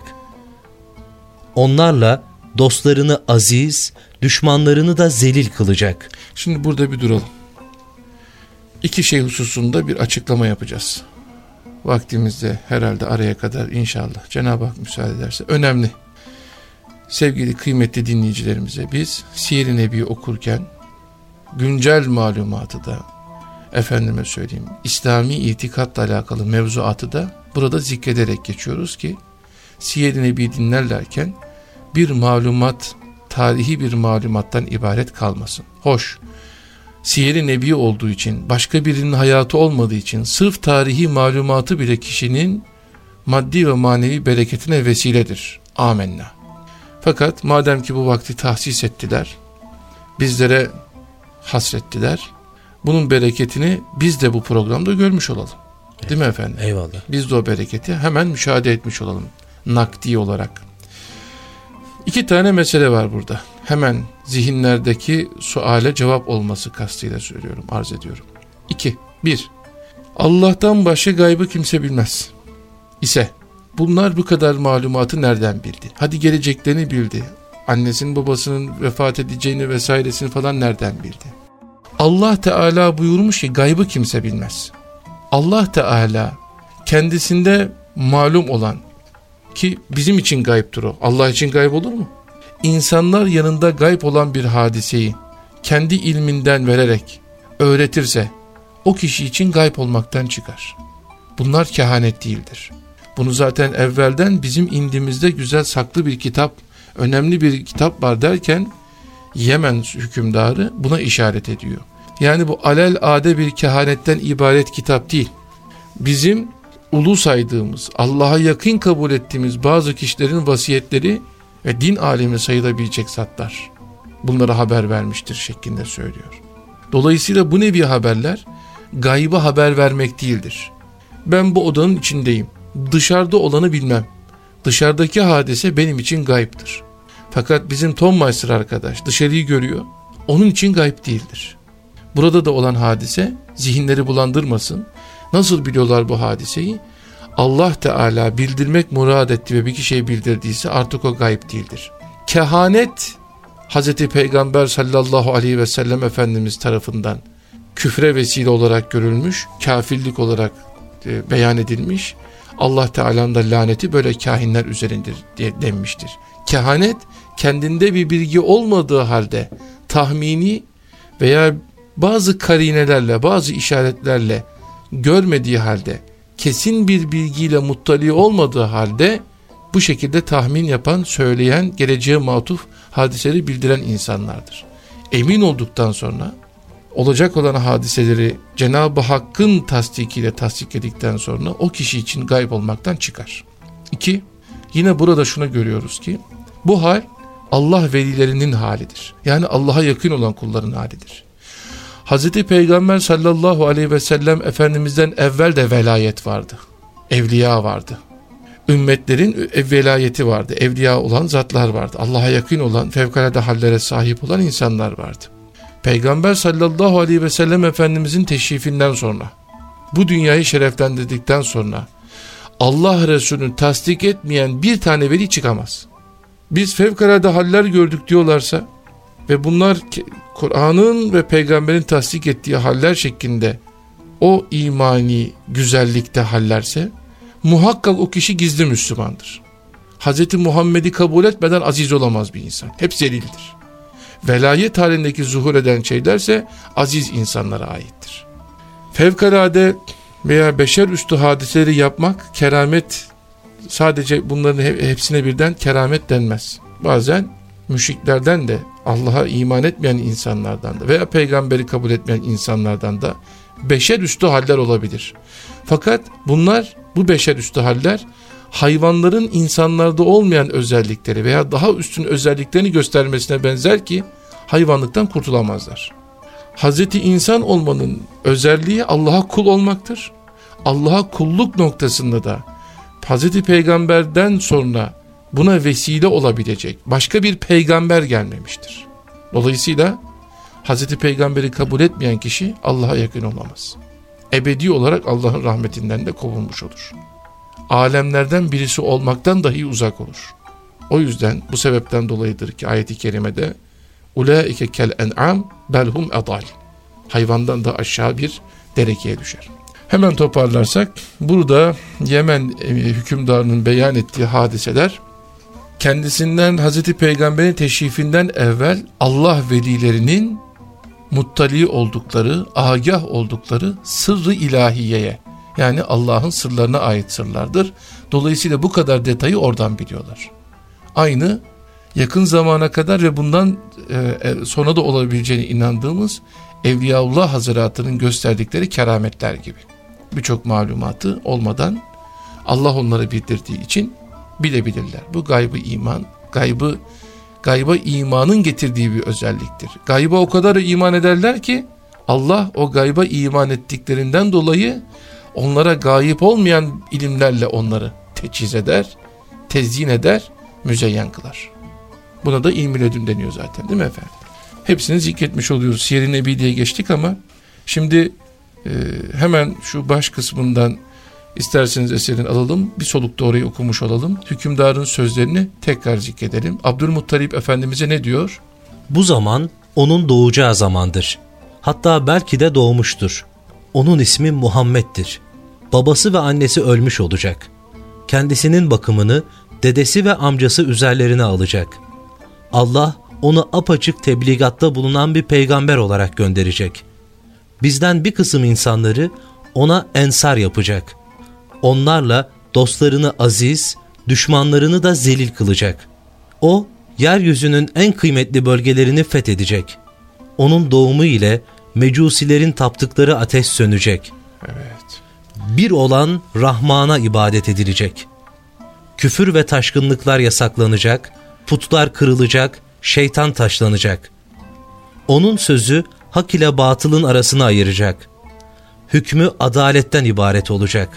Onlarla dostlarını aziz, düşmanlarını da zelil kılacak. Şimdi burada bir duralım. İki şey hususunda bir açıklama yapacağız. Vaktimizde herhalde araya kadar inşallah Cenab-ı Hak müsaade ederse önemli. Sevgili kıymetli dinleyicilerimize biz Siyer-i Nebi okurken güncel malumatı da efendime söyleyeyim İslami itikatla alakalı mevzuatı da burada zikrederek geçiyoruz ki Siyer-i Nebi dinlerlerken bir malumat, tarihi bir malumattan ibaret kalmasın. Hoş, Siyer-i Nebi olduğu için, başka birinin hayatı olmadığı için sırf tarihi malumatı bile kişinin maddi ve manevi bereketine vesiledir. Amenna. Fakat madem ki bu vakti tahsis ettiler, bizlere hasrettiler, bunun bereketini biz de bu programda görmüş olalım. Evet. Değil mi efendim? Eyvallah. Biz de o bereketi hemen müşahede etmiş olalım. Nakdi olarak. İki tane mesele var burada. Hemen zihinlerdeki suale cevap olması kastıyla söylüyorum, arz ediyorum. İki. Bir. Allah'tan başka gaybı kimse bilmez. İse bunlar bu kadar malumatı nereden bildi? Hadi geleceklerini bildi. Annesinin babasının vefat edeceğini vesairesini falan nereden bildi? Allah Teala buyurmuş ki gaybı kimse bilmez. Allah Teala kendisinde malum olan ki bizim için gayiptir o. Allah için gayb olur mu? İnsanlar yanında gayb olan bir hadiseyi kendi ilminden vererek öğretirse o kişi için gayb olmaktan çıkar. Bunlar kehanet değildir. Bunu zaten evvelden bizim indimizde güzel saklı bir kitap, önemli bir kitap var derken Yemen hükümdarı buna işaret ediyor. Yani bu alelade bir kehanetten ibaret kitap değil. Bizim ulu saydığımız, Allah'a yakın kabul ettiğimiz bazı kişilerin vasiyetleri ve din alemi sayılabilecek zatlar bunlara haber vermiştir şeklinde söylüyor. Dolayısıyla bu nevi haberler gayba haber vermek değildir. Ben bu odanın içindeyim. Dışarıda olanı bilmem. Dışarıdaki hadise benim için gayiptir. Fakat bizim Tom Meister arkadaş dışarıyı görüyor. Onun için gayb değildir. Burada da olan hadise zihinleri bulandırmasın. Nasıl biliyorlar bu hadiseyi? Allah Teala bildirmek murad etti ve bir kişiye bildirdiyse artık o gayb değildir. Kehanet Hazreti Peygamber sallallahu aleyhi ve sellem Efendimiz tarafından küfre vesile olarak görülmüş, kafirlik olarak e, beyan edilmiş. Allah Teala'nın da laneti böyle kahinler üzerindir diye denmiştir. Kehanet kendinde bir bilgi olmadığı halde tahmini veya bazı karinelerle, bazı işaretlerle görmediği halde, kesin bir bilgiyle muttali olmadığı halde bu şekilde tahmin yapan, söyleyen, geleceğe matuf hadiseleri bildiren insanlardır. Emin olduktan sonra olacak olan hadiseleri Cenab-ı Hakk'ın tasdikiyle tasdikledikten sonra o kişi için gayb olmaktan çıkar. İki, yine burada şunu görüyoruz ki bu hal Allah velilerinin halidir. Yani Allah'a yakın olan kulların halidir. Hazreti Peygamber sallallahu aleyhi ve sellem Efendimiz'den evvel de velayet vardı. Evliya vardı. Ümmetlerin velayeti vardı. Evliya olan zatlar vardı. Allah'a yakın olan, fevkalade hallere sahip olan insanlar vardı. Peygamber sallallahu aleyhi ve sellem Efendimizin teşrifinden sonra, bu dünyayı şereflendirdikten sonra Allah Resulü'nü tasdik etmeyen bir tane veli çıkamaz. Biz fevkalade haller gördük diyorlarsa ve bunlar Kur'an'ın ve Peygamber'in tasdik ettiği haller şeklinde o imani güzellikte hallerse muhakkak o kişi gizli Müslümandır. Hz. Muhammed'i kabul etmeden aziz olamaz bir insan. Hep zelildir. Velayet halindeki zuhur eden şeylerse aziz insanlara aittir. Fevkalade veya beşer üstü hadiseleri yapmak keramet, sadece bunların hepsine birden keramet denmez. Bazen müşriklerden de, Allah'a iman etmeyen insanlardan da veya peygamberi kabul etmeyen insanlardan da beşer üstü haller olabilir. Fakat bunlar, bu beşer üstü haller hayvanların insanlarda olmayan özellikleri veya daha üstün özelliklerini göstermesine benzer ki hayvanlıktan kurtulamazlar. Hazreti insan olmanın özelliği Allah'a kul olmaktır. Allah'a kulluk noktasında da Hazreti Peygamber'den sonra buna vesile olabilecek başka bir peygamber gelmemiştir. Dolayısıyla Hazreti Peygamber'i kabul etmeyen kişi Allah'a yakın olamaz. Ebedi olarak Allah'ın rahmetinden de kovulmuş olur. Alemlerden birisi olmaktan dahi uzak olur. O yüzden bu sebepten dolayıdır ki ayet-i kerimede ulaike kel en'am belhum edal, hayvandan da aşağı bir derekeye düşer. Hemen toparlarsak, burada Yemen hükümdarının beyan ettiği hadiseler kendisinden Hazreti Peygamber'in teşrifinden evvel Allah velilerinin muttali oldukları, agah oldukları sırrı ilahiyeye, yani Allah'ın sırlarına ait sırlardır. Dolayısıyla bu kadar detayı oradan biliyorlar. Aynı yakın zamana kadar ve bundan e, sonra da olabileceğine inandığımız Evliyaullah Hazretleri'nin gösterdikleri kerametler gibi. Birçok malumatı olmadan Allah onları bildirdiği için bilebilirler. Bu gaybı iman, gaybı, gayba imanın getirdiği bir özelliktir. Gayba o kadar iman ederler ki Allah o gayba iman ettiklerinden dolayı onlara gayip olmayan ilimlerle onları teçhiz eder, tezyin eder, müzeyyen kılar. Buna da ilmi ledün deniyor zaten, değil mi efendim? Hepsini zikretmiş oluyoruz. Siyer-i Nebi diye geçtik ama şimdi e, hemen şu baş kısmından isterseniz eserini alalım, bir solukta orayı okumuş olalım. Hükümdarın sözlerini tekrar zikredelim. Abdülmuttalip Efendimiz'e ne diyor? Bu zaman onun doğacağı zamandır. Hatta belki de doğmuştur. Onun ismi Muhammed'dir. Babası ve annesi ölmüş olacak. Kendisinin bakımını dedesi ve amcası üzerlerine alacak. Allah onu apaçık tebligatta bulunan bir peygamber olarak gönderecek. Bizden bir kısım insanları ona ensar yapacak. Onlarla dostlarını aziz, düşmanlarını da zelil kılacak. O, yeryüzünün en kıymetli bölgelerini fethedecek. Onun doğumu ile mecusilerin taptıkları ateş sönecek. Evet. Bir olan Rahman'a ibadet edilecek. Küfür ve taşkınlıklar yasaklanacak, putlar kırılacak, şeytan taşlanacak. Onun sözü hak ile batılın arasını ayıracak. Hükmü adaletten ibaret olacak.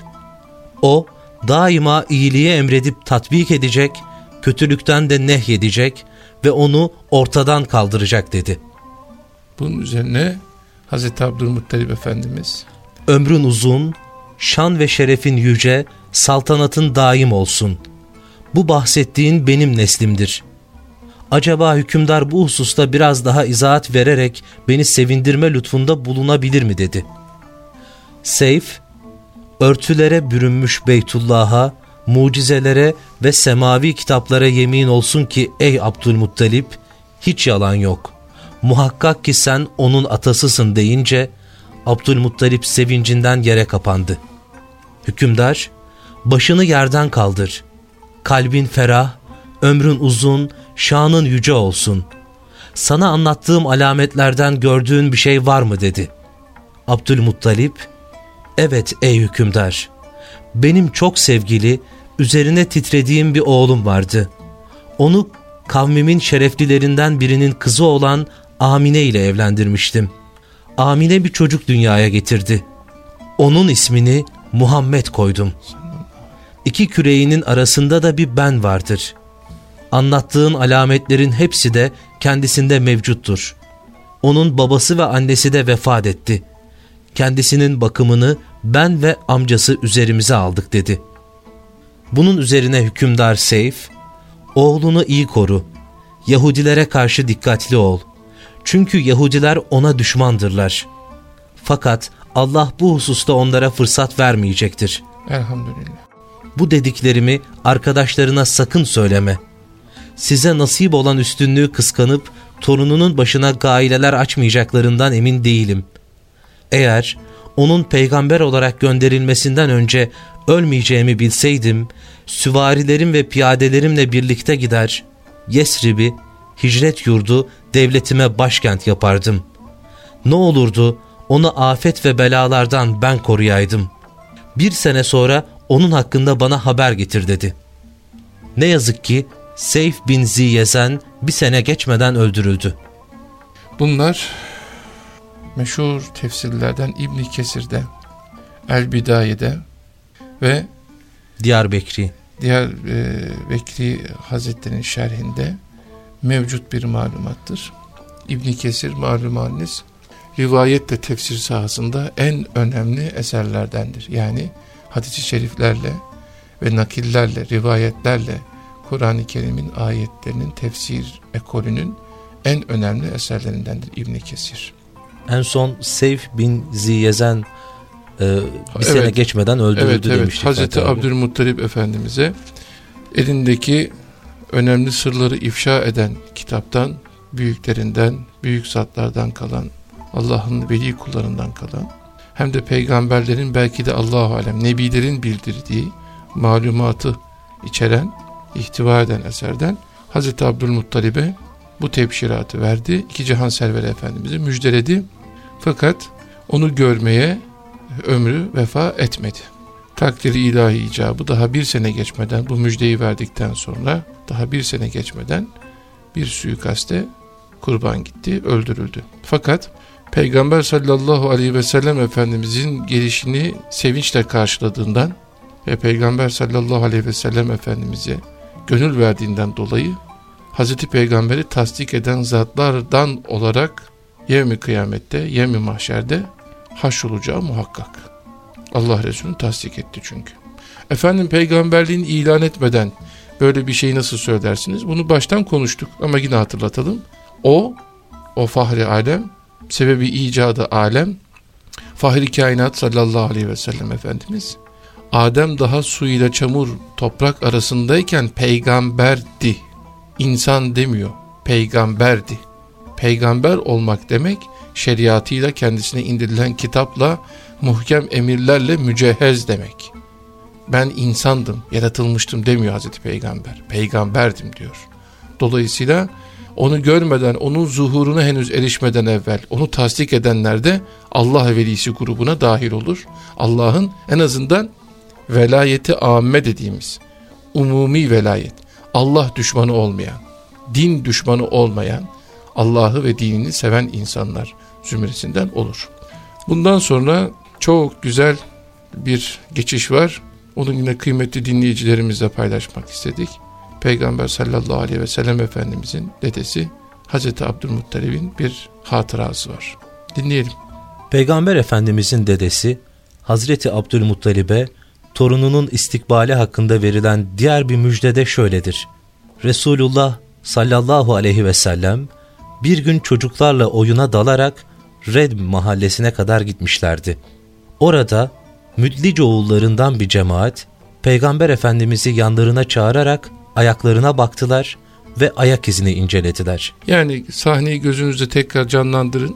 O, daima iyiliği emredip tatbik edecek, kötülükten de nehyedecek ve onu ortadan kaldıracak dedi. Bunun üzerine Hazreti Abdülmuttalip Efendimiz, ömrün uzun, şan ve şerefin yüce, saltanatın daim olsun. Bu bahsettiğin benim neslimdir. Acaba hükümdar bu hususta biraz daha izahat vererek beni sevindirme lütfunda bulunabilir mi dedi. Seyf, örtülere bürünmüş Beytullah'a, mucizelere ve semavi kitaplara yemin olsun ki ey Abdülmuttalip, hiç yalan yok. Muhakkak ki sen onun atasısın deyince, Abdülmuttalip sevincinden yere kapandı. Hükümdar, başını yerden kaldır. Kalbin ferah, ömrün uzun, şanın yüce olsun. Sana anlattığım alametlerden gördüğün bir şey var mı dedi. Abdülmuttalip, evet ey hükümdar, benim çok sevgili, üzerine titrediğim bir oğlum vardı. Onu kavmimin şereflilerinden birinin kızı olan Amine ile evlendirmiştim. Amine bir çocuk dünyaya getirdi. Onun ismini Muhammed koydum. İki küreğinin arasında da bir ben vardır. Anlattığın alametlerin hepsi de kendisinde mevcuttur. Onun babası ve annesi de vefat etti. Kendisinin bakımını ben ve amcası üzerimize aldık dedi. Bunun üzerine hükümdar Seyf, oğlunu iyi koru, Yahudilere karşı dikkatli ol. Çünkü Yahudiler ona düşmandırlar. Fakat Allah bu hususta onlara fırsat vermeyecektir. Elhamdülillah. Bu dediklerimi arkadaşlarına sakın söyleme. Size nasip olan üstünlüğü kıskanıp torununun başına gaileler açmayacaklarından emin değilim. Eğer onun peygamber olarak gönderilmesinden önce ölmeyeceğimi bilseydim, süvarilerim ve piyadelerimle birlikte gider, Yesrib'i, hicret yurdu, devletime başkent yapardım. Ne olurdu, onu afet ve belalardan ben koruyaydım. Bir sene sonra onun hakkında bana haber getir dedi. Ne yazık ki Seyf bin Ziyezen bir sene geçmeden öldürüldü. Bunlar meşhur tefsirlerden İbn Kesir'de, El-Bidaye'de ve Diyarbekri Diyarbekri Hazretleri'nin şerhinde mevcut bir malumattır. İbn Kesir malumanız rivayetle tefsir sahasında en önemli eserlerdendir. Yani hadis-i şeriflerle ve nakillerle, rivayetlerle Kur'an-ı Kerim'in ayetlerinin tefsir ekolünün en önemli eserlerindendir İbn Kesir. En son Seyf bin Ziyezen e, bir evet, sene geçmeden öldürüldü evet, evet. demiştik. Hazreti Abdülmuttalip Efendimiz'e elindeki önemli sırları ifşa eden kitaptan, büyüklerinden, büyük zatlardan kalan, Allah'ın veli kullarından kalan, hem de peygamberlerin belki de Allah-u Alem, nebilerin bildirdiği malumatı içeren, ihtiva eden eserden Hazreti Abdülmuttalib'e bu tebşiratı verdi. İki cihan serveri Efendimiz'i müjdeledi. Fakat onu görmeye ömrü vefa etmedi. Takdiri ilahi icabı daha bir sene geçmeden, bu müjdeyi verdikten sonra daha bir sene geçmeden bir suikaste kurban gitti, öldürüldü. Fakat Peygamber sallallahu aleyhi ve sellem Efendimizin gelişini sevinçle karşıladığından ve Peygamber sallallahu aleyhi ve sellem Efendimiz'e gönül verdiğinden dolayı Hazreti Peygamber'i tasdik eden zatlardan olarak yevmi kıyamette, yevmi mahşerde haşrolacağı muhakkak. Allah Resulü'nü tasdik etti çünkü. Efendim peygamberliğini ilan etmeden böyle bir şeyi nasıl söylersiniz? Bunu baştan konuştuk ama yine hatırlatalım. O, o fahri alem, sebebi icadı alem, fahri kainat sallallahu aleyhi ve sellem Efendimiz, Adem daha su ile çamur, toprak arasındayken peygamberdi. İnsan demiyor, peygamberdi. Peygamber olmak demek, şeriatıyla kendisine indirilen kitapla, muhkem emirlerle mücehhez demek. Ben insandım, yaratılmıştım demiyor Hazreti Peygamber. Peygamberdim diyor. Dolayısıyla onu görmeden, onun zuhuruna henüz erişmeden evvel onu tasdik edenler de Allah velisi grubuna dahil olur. Allah'ın en azından velayeti âmme dediğimiz umumi velayet, Allah düşmanı olmayan, din düşmanı olmayan, Allah'ı ve dinini seven insanlar zümresinden olur. Bundan sonra çok güzel bir geçiş var. Onu yine kıymetli dinleyicilerimizle paylaşmak istedik. Peygamber sallallahu aleyhi ve sellem Efendimizin dedesi Hazreti Abdülmuttalib'in bir hatırası var. Dinleyelim. Peygamber Efendimizin dedesi Hazreti Abdülmuttalib'e torununun istikbali hakkında verilen diğer bir müjdede şöyledir. Resulullah sallallahu aleyhi ve sellem bir gün çocuklarla oyuna dalarak Red mahallesine kadar gitmişlerdi. Orada Müdlic oğullarından bir cemaat Peygamber Efendimiz'i yanlarına çağırarak ayaklarına baktılar ve ayak izini incelediler. Yani sahneyi gözünüzde tekrar canlandırın.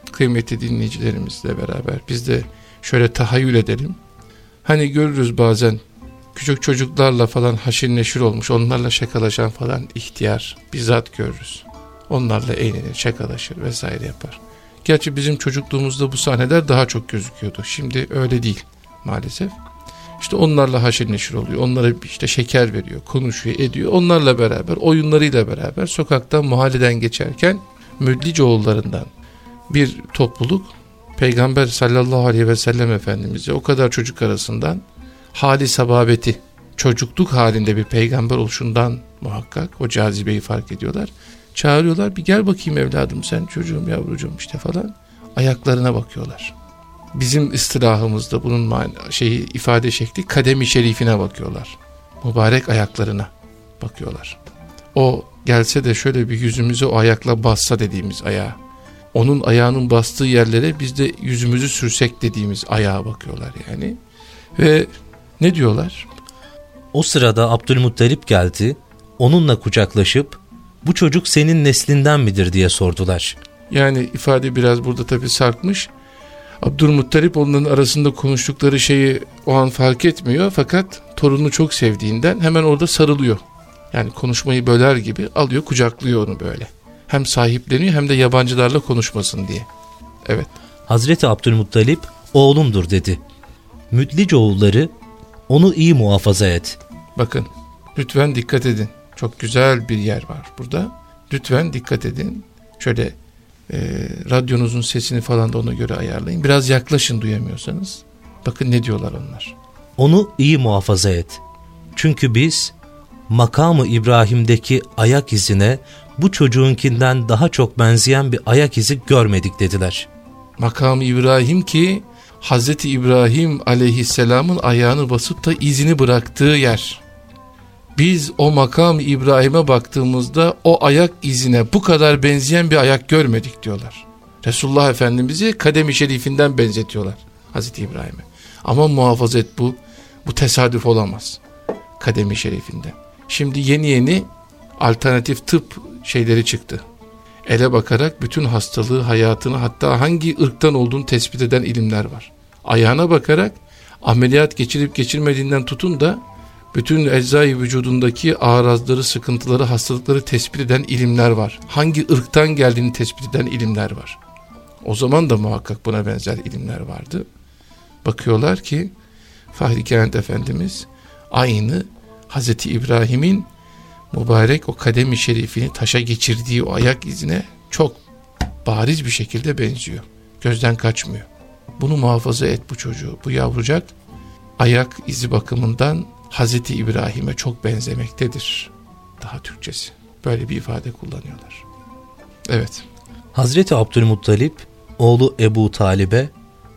kıymetli dinleyicilerimizle beraber biz de şöyle tahayyül edelim. Hani görürüz bazen küçük çocuklarla falan haşir neşir olmuş, onlarla şakalaşan falan ihtiyar bizzat görürüz. Onlarla eğlenir, şakalaşır vesaire yapar. Gerçi bizim çocukluğumuzda bu sahneler daha çok gözüküyordu. Şimdi öyle değil maalesef. İşte onlarla haşir neşir oluyor. Onlara işte şeker veriyor, konuşuyor, ediyor. Onlarla beraber, oyunlarıyla beraber sokaktan, mahalleden geçerken Müdlicoğullarından bir topluluk Peygamber sallallahu aleyhi ve sellem Efendimiz'e o kadar çocuk arasından hali sababeti, çocukluk halinde bir peygamber oluşundan muhakkak o cazibeyi fark ediyorlar. Çağırıyorlar, bir gel bakayım evladım sen, çocuğum, yavrucuğum işte falan. Ayaklarına bakıyorlar. Bizim istilahımızda bunun man- şeyi ifade şekli kadem-i şerifine bakıyorlar. Mübarek ayaklarına bakıyorlar. O gelse de şöyle bir yüzümüze o ayakla bassa dediğimiz ayağa. Onun ayağının bastığı yerlere biz de yüzümüzü sürsek dediğimiz ayağa bakıyorlar yani. Ve ne diyorlar? O sırada Abdülmuttalip geldi, onunla kucaklaşıp bu çocuk senin neslinden midir diye sordular. Yani ifade biraz burada tabii sarkmış. Abdülmuttalip onların arasında konuştukları şeyi o an fark etmiyor, fakat torununu çok sevdiğinden hemen orada sarılıyor. Yani konuşmayı böler gibi alıyor, kucaklıyor onu böyle. Hem sahipleniyor hem de yabancılarla konuşmasın diye. Evet. Hazreti Abdülmuttalip oğlumdur dedi. Müdlicoğulları onu iyi muhafaza et. Bakın lütfen dikkat edin. Çok güzel bir yer var burada. Lütfen dikkat edin. Şöyle e, radyonuzun sesini falan da ona göre ayarlayın. Biraz yaklaşın duyamıyorsanız. Bakın ne diyorlar onlar. Onu iyi muhafaza et. Çünkü biz makamı İbrahim'deki ayak izine bu çocuğunkinden daha çok benzeyen bir ayak izi görmedik dediler. Makamı İbrahim ki Hazreti İbrahim aleyhisselamın ayağını basıp da izini bıraktığı yer. Biz o makam İbrahim'e baktığımızda o ayak izine bu kadar benzeyen bir ayak görmedik diyorlar. Resulullah Efendimiz'i kadem-i şerifinden benzetiyorlar Hazreti İbrahim'e. Ama muhafaza et, bu bu tesadüf olamaz kadem-i şerifinden. Şimdi yeni yeni alternatif tıp şeyleri çıktı. Ele bakarak bütün hastalığı, hayatını, hatta hangi ırktan olduğunu tespit eden ilimler var. Ayağına bakarak ameliyat geçirip geçirmediğinden tutun da bütün eczai vücudundaki arazları, sıkıntıları, hastalıkları tespit eden ilimler var. Hangi ırktan geldiğini tespit eden ilimler var. O zaman da muhakkak buna benzer ilimler vardı. Bakıyorlar ki Fahri Kainat Efendimiz aynı Hazreti İbrahim'in mübarek o kadem-i şerifini taşa geçirdiği o ayak izine çok bariz bir şekilde benziyor. Gözden kaçmıyor. Bunu muhafaza et bu çocuğu. Bu yavrucak ayak izi bakımından Hazreti İbrahim'e çok benzemektedir. Daha Türkçesi. Böyle bir ifade kullanıyorlar. Evet. Hazreti Abdülmuttalip oğlu Ebu Talib'e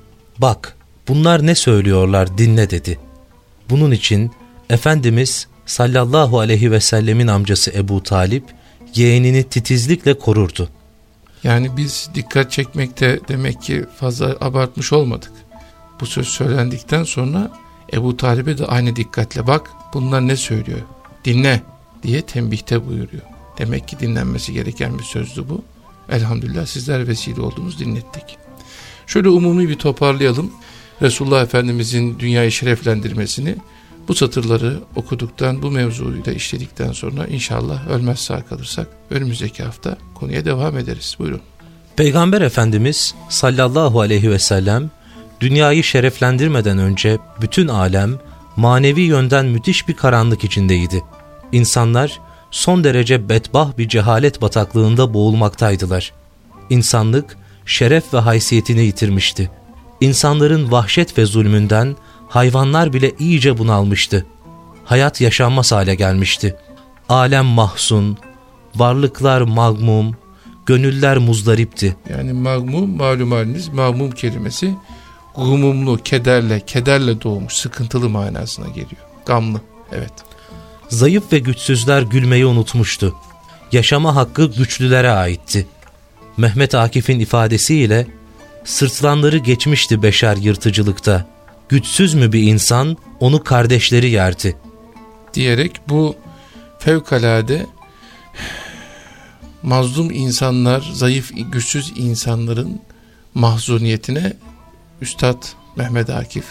bak bunlar ne söylüyorlar dinle dedi. Bunun için Efendimiz sallallahu aleyhi ve sellemin amcası Ebu Talip yeğenini titizlikle korurdu. Yani biz dikkat çekmekte demek ki fazla abartmış olmadık. Bu söz söylendikten sonra Ebu Talib'e de aynı dikkatle bak bunlar ne söylüyor dinle diye tembihte buyuruyor. Demek ki dinlenmesi gereken bir sözdü bu. Elhamdülillah sizler vesile oldunuz, dinlettik. Şöyle umumi bir toparlayalım. Resulullah Efendimizin dünyayı şereflendirmesini bu satırları okuduktan, bu mevzuyu da işledikten sonra inşallah ölmez sağ kalırsak önümüzdeki hafta konuya devam ederiz. Buyurun. Peygamber Efendimiz sallallahu aleyhi ve sellem dünyayı şereflendirmeden önce bütün alem manevi yönden müthiş bir karanlık içindeydi. İnsanlar son derece bedbah bir cehalet bataklığında boğulmaktaydılar. İnsanlık şeref ve haysiyetini yitirmişti. İnsanların vahşet ve zulmünden hayvanlar bile iyice bunalmıştı. Hayat yaşanmaz hale gelmişti. Alem mahzun, varlıklar mağmum, gönüller muzdaripti. Yani mağmum, malum haliniz, mağmum kelimesi gumumlu, kederle, kederle doğmuş, sıkıntılı manasına geliyor. Gamlı, evet. Zayıf ve güçsüzler gülmeyi unutmuştu. Yaşama hakkı güçlülere aitti. Mehmet Akif'in ifadesiyle sırtlanları geçmişti beşer yırtıcılıkta. Güçsüz mü bir insan onu kardeşleri yerdi. Diyerek bu fevkalade mazlum insanlar, zayıf, güçsüz insanların mahzuniyetine Üstad Mehmet Akif,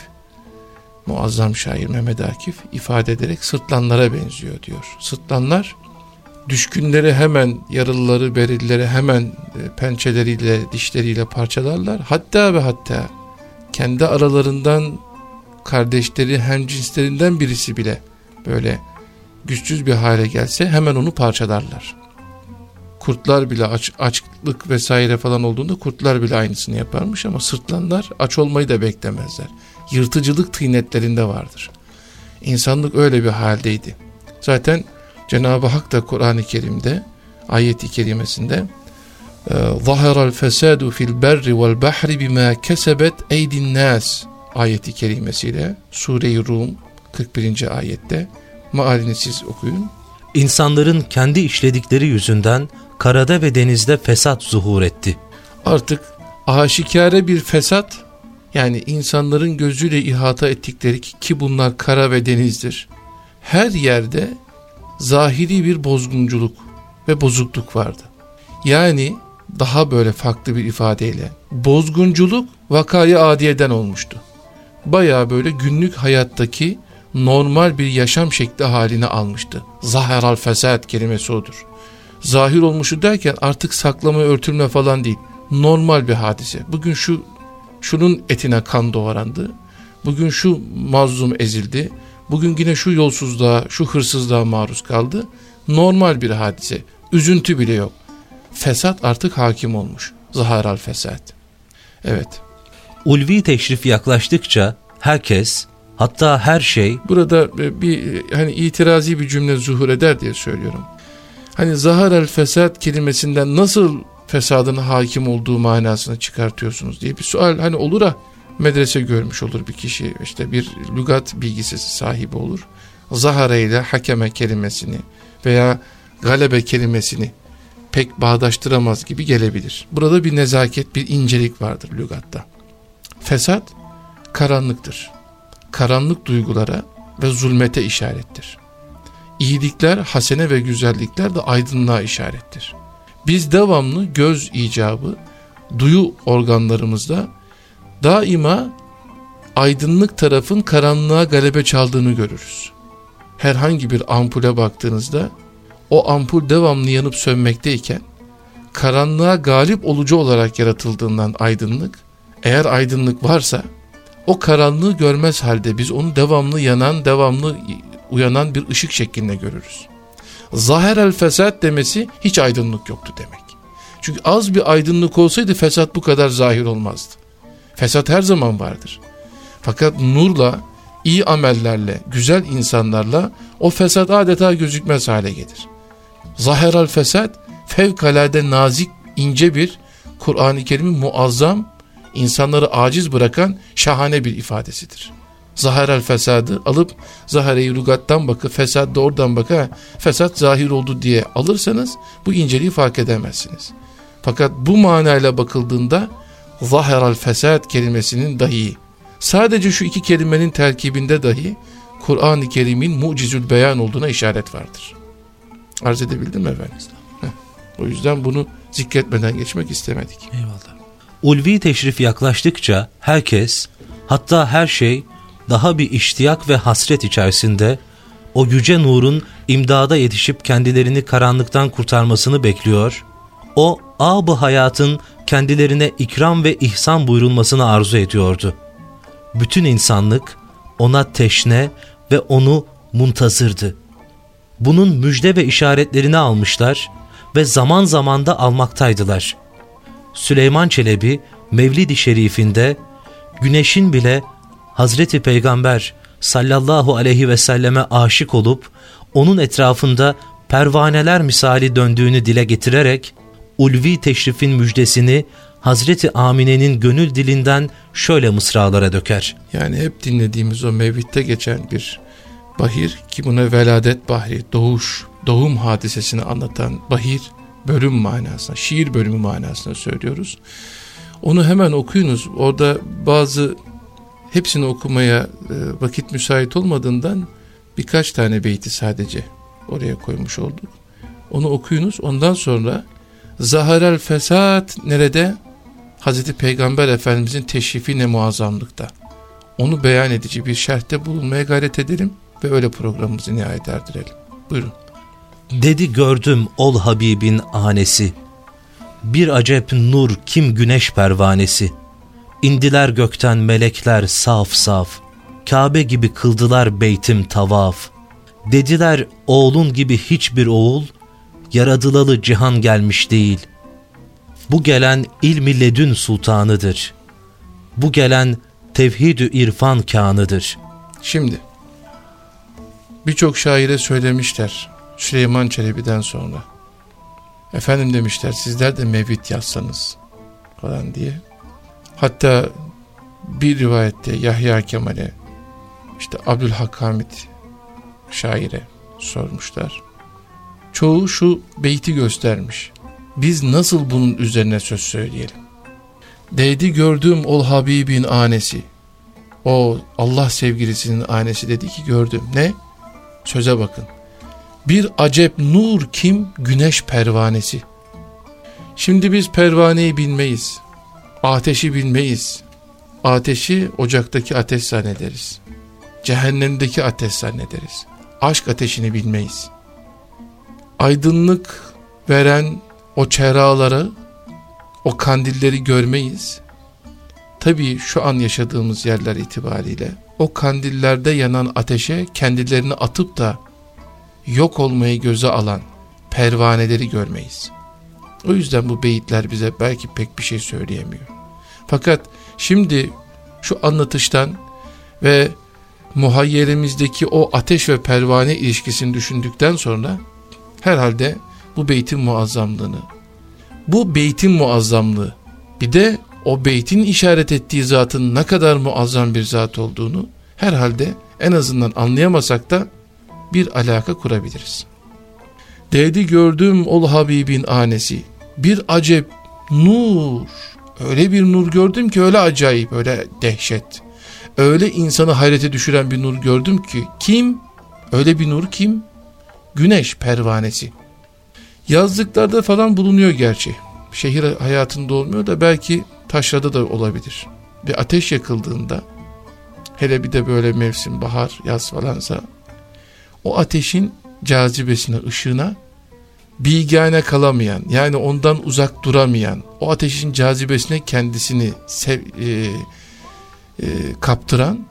muazzam şair Mehmet Akif ifade ederek sırtlanlara benziyor diyor. Sırtlanlar düşkünleri hemen, yaralıları, berilleri hemen pençeleriyle, dişleriyle parçalarlar. Hatta ve hatta kendi aralarından kardeşleri, hemcinslerinden birisi bile böyle güçsüz bir hale gelse hemen onu parçalarlar. Kurtlar bile aç, açlık vesaire falan olduğunda kurtlar bile aynısını yaparmış ama sırtlanlar aç olmayı da beklemezler. Yırtıcılık tıynetlerinde vardır. İnsanlık öyle bir haldeydi. Zaten Cenab-ı Hak da Kur'an-ı Kerim'de ayet-i kerimesinde ظَهَرَ الْفَسَادُ فِي الْبَرِّ وَالْبَحْرِ بِمَا كَسَبَتْ اَيْدِ النَّاسِ ayeti kerimesiyle Sure-i Rum kırk birinci ayette mealini siz okuyun. İnsanların kendi işledikleri yüzünden karada ve denizde fesat zuhur etti. Artık aşikare bir fesat, yani insanların gözüyle ihata ettikleri ki bunlar kara ve denizdir. Her yerde zahiri bir bozgunculuk ve bozukluk vardı. Yani daha böyle farklı bir ifadeyle bozgunculuk vakayı adiyeden olmuştu. Bayağı böyle günlük hayattaki normal bir yaşam şekli haline almıştı. Zaheral fesat kelimesi odur. Zahir olmuşu derken artık saklama, örtülme falan değil. Normal bir hadise. Bugün şu şunun etine kan doğrandı. Bugün şu mazlum ezildi. Bugün yine şu yolsuzluğa, şu hırsızlığa maruz kaldı. Normal bir hadise. Üzüntü bile yok. Fesat artık hakim olmuş. Zaharal fesat. Evet. Ulvi teşrif yaklaştıkça herkes, hatta her şey... Burada bir hani itirazi bir cümle zuhur eder diye söylüyorum. Hani zaharal fesat kelimesinden nasıl fesadın hakim olduğu manasını çıkartıyorsunuz diye bir sual hani olur ha, medrese görmüş olur bir kişi, işte bir lügat bilgisi sahibi olur. Zahara ile hakeme kelimesini veya galebe kelimesini pek bağdaştıramaz gibi gelebilir. Burada bir nezaket, bir incelik vardır lügatta. Fesat karanlıktır. Karanlık duygulara ve zulmete işarettir. İyilikler, hasene ve güzellikler de aydınlığa işarettir. Biz devamlı göz icabı, duyu organlarımızda daima aydınlık tarafın karanlığa galebe çaldığını görürüz. Herhangi bir ampule baktığınızda o ampul devamlı yanıp sönmekteyken karanlığa galip olucu olarak yaratıldığından aydınlık, eğer aydınlık varsa o karanlığı görmez halde biz onu devamlı yanan, devamlı uyanan bir ışık şeklinde görürüz. Zaherel fesat demesi hiç aydınlık yoktu demek. Çünkü az bir aydınlık olsaydı fesat bu kadar zahir olmazdı. Fesat her zaman vardır. Fakat nurla, iyi amellerle, güzel insanlarla o fesat adeta gözükmez hale gelir. Zaherel fesat fevkalade nazik, ince bir Kur'an-ı Kerim'in muazzam, insanları aciz bırakan şahane bir ifadesidir. Zaherel fesadı alıp zahare-i lügattan bakıp fesad da oradan bakıp fesat zahir oldu diye alırsanız bu inceliği fark edemezsiniz. Fakat bu manayla bakıldığında zaherel fesad kelimesinin dahi sadece şu iki kelimenin terkibinde dahi Kur'an-ı Kerim'in mucizül beyan olduğuna işaret vardır. Arz edebildim mi efendim? Heh. O yüzden bunu zikretmeden geçmek istemedik. Eyvallah. Ulvi teşrif yaklaştıkça herkes, hatta her şey daha bir iştiyak ve hasret içerisinde o yüce nurun imdada yetişip kendilerini karanlıktan kurtarmasını bekliyor, o âb-ı hayatın kendilerine ikram ve ihsan buyurulmasını arzu ediyordu. Bütün insanlık ona teşne ve onu muntazırdı. Bunun müjde ve işaretlerini almışlar ve zaman zaman da almaktaydılar. Süleyman Çelebi Mevlid-i Şerif'inde güneşin bile Hazreti Peygamber sallallahu aleyhi ve selleme aşık olup onun etrafında pervaneler misali döndüğünü dile getirerek ulvi teşrifin müjdesini Hazreti Amine'nin gönül dilinden şöyle mısralara döker. Yani hep dinlediğimiz o Mevlid'de geçen bir bahir ki buna veladet bahri, doğuş, doğum hadisesini anlatan bahir, bölüm manasına, şiir bölümü manasına söylüyoruz. Onu hemen okuyunuz. Orada bazı, hepsini okumaya vakit müsait olmadığından birkaç tane beyti sadece oraya koymuş olduk. Onu okuyunuz. Ondan sonra zaharel fesat nerede? Hazreti Peygamber Efendimizin teşrifi ne muazzamlıkta. Onu beyan edici bir şerhte bulunmaya gayret edelim ve öyle programımızı nihayet erdirelim. Buyurun. Dedi gördüm ol Habibin anesi, bir acep nur kim güneş pervanesi. İndiler gökten melekler saf saf, Kabe gibi kıldılar beytim tavaf. Dediler oğlun gibi hiçbir oğul, yaradılalı cihan gelmiş değil. Bu gelen ilmi ledün sultanıdır. Bu gelen tevhid-ü irfan kânıdır. Şimdi birçok şaire söylemişler Süleyman Çelebi'den sonra. Efendim demişler sizler de mevlid yazsanız falan diye. Hatta bir rivayette Yahya Kemal'e, işte Abdülhak Hamit şaire sormuşlar. Çoğu şu beyti göstermiş. Biz nasıl bunun üzerine söz söyleyelim? Değdi gördüm ol Habibin anesi. O Allah sevgilisinin anesi dedi ki gördüm. Ne? Söze bakın. Bir acep nur kim? Güneş pervanesi. Şimdi biz pervaneyi bilmeyiz. Ateşi bilmeyiz. Ateşi ocaktaki ateş zannederiz. Cehennemdeki ateş zannederiz. Aşk ateşini bilmeyiz. Aydınlık veren o çeraları, o kandilleri görmeyiz. Tabii şu an yaşadığımız yerler itibariyle o kandillerde yanan ateşe kendilerini atıp da yok olmayı göze alan pervaneleri görmeyiz. O yüzden bu beyitler bize belki pek bir şey söyleyemiyor. Fakat şimdi şu anlatıştan ve muhayyerimizdeki o ateş ve pervane ilişkisini düşündükten sonra herhalde bu beytin muazzamlığını, bu beytin muazzamlığı, bir de o beytin işaret ettiği zatın ne kadar muazzam bir zat olduğunu herhalde en azından anlayamasak da bir alaka kurabiliriz. Dedi gördüm ol Habibin anesi, bir acep nur, öyle bir nur gördüm ki öyle acayip, öyle dehşet, öyle insanı hayrete düşüren bir nur gördüm ki, kim? Öyle bir nur kim? Güneş pervanesi. Yazlıklarda falan bulunuyor gerçi. Şehir hayatında olmuyor da belki taşrada da olabilir. Bir ateş yakıldığında, hele bir de böyle mevsim bahar, yaz falansa, o ateşin cazibesine, ışığına bigane kalamayan, yani ondan uzak duramayan, o ateşin cazibesine kendisini sev, e, e, kaptıran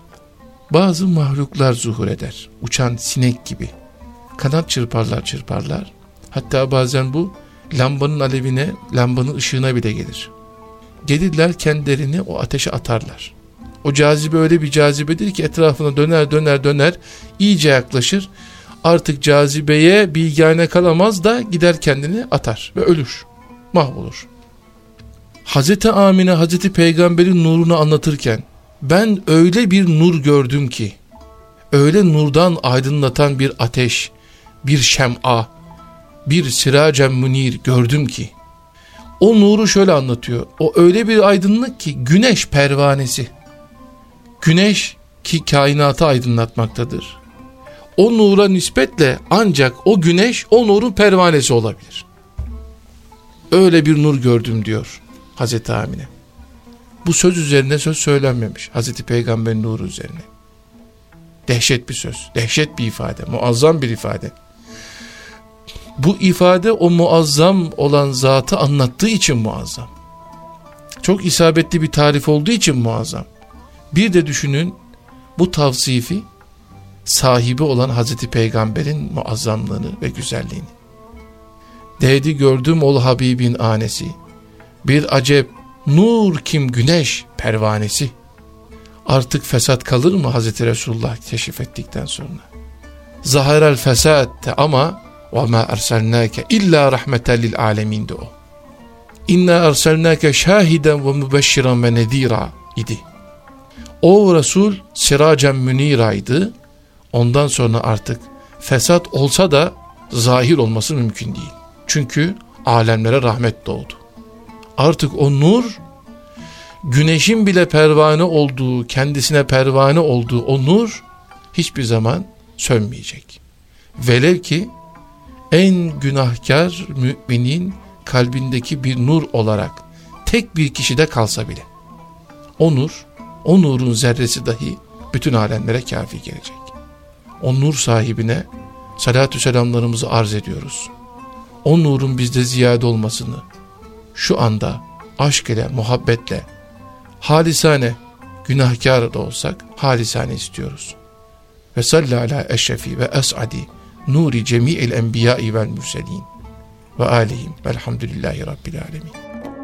bazı mahluklar zuhur eder. Uçan sinek gibi. Kanat çırparlar çırparlar. Hatta bazen bu lambanın alevine, lambanın ışığına bile gelir. Gelirler kendilerini o ateşe atarlar. O cazibe öyle bir cazibedir ki etrafına döner döner döner, iyice yaklaşır. Artık cazibeye bilgâne kalamaz da gider kendini atar ve ölür, mahvolur. Hazreti Amine Hazreti Peygamber'in nurunu anlatırken ben öyle bir nur gördüm ki, öyle nurdan aydınlatan bir ateş, bir şem'a, bir siracen münir gördüm ki, o nuru şöyle anlatıyor. O öyle bir aydınlık ki güneş pervanesi. Güneş ki kainatı aydınlatmaktadır. O nura nispetle ancak o güneş o nurun pervanesi olabilir. Öyle bir nur gördüm diyor Hazreti Amine. Bu söz üzerine söz söylenmemiş. Hazreti Peygamber'in nuru üzerine. Dehşet bir söz, dehşet bir ifade, muazzam bir ifade. Bu ifade o muazzam olan zatı anlattığı için muazzam. Çok isabetli bir tarif olduğu için muazzam. Bir de düşünün bu tavsifi sahibi olan Hazreti Peygamber'in muazzamlığını ve güzelliğini. Dedi gördüm ol Habibin anesi, bir acep nur kim güneş pervanesi. Artık fesat kalır mı Hazreti Resulullah teşrif ettikten sonra? Zaharel fesatte ama وَمَا أَرْسَلْنَاكَ إِلَّا رَحْمَةً لِلْعَالَمِينَ o. İnna ersəlnâke şâhiden ve mübeşşiran ve nedîrâ idi. O Resul siracen münîrâydı. Ondan sonra artık fesat olsa da zahir olması mümkün değil. Çünkü alemlere rahmet doğdu. Artık o nur, güneşin bile pervane olduğu, kendisine pervane olduğu o nur hiçbir zaman sönmeyecek. Velev ki en günahkar müminin kalbindeki bir nur olarak tek bir kişide kalsa bile o nur, o nurun zerresi dahi bütün alemlere kafi gelecek. O nur sahibine salatü selamlarımızı arz ediyoruz. O nurun bizde ziyade olmasını şu anda aşk ile, muhabbetle, halisane, günahkar da olsak halisane istiyoruz. Ve salli ala eşrefi ve es'adi nuri cemi'il enbiya'i vel mürselin ve aleyhim velhamdülillahi rabbil alemin.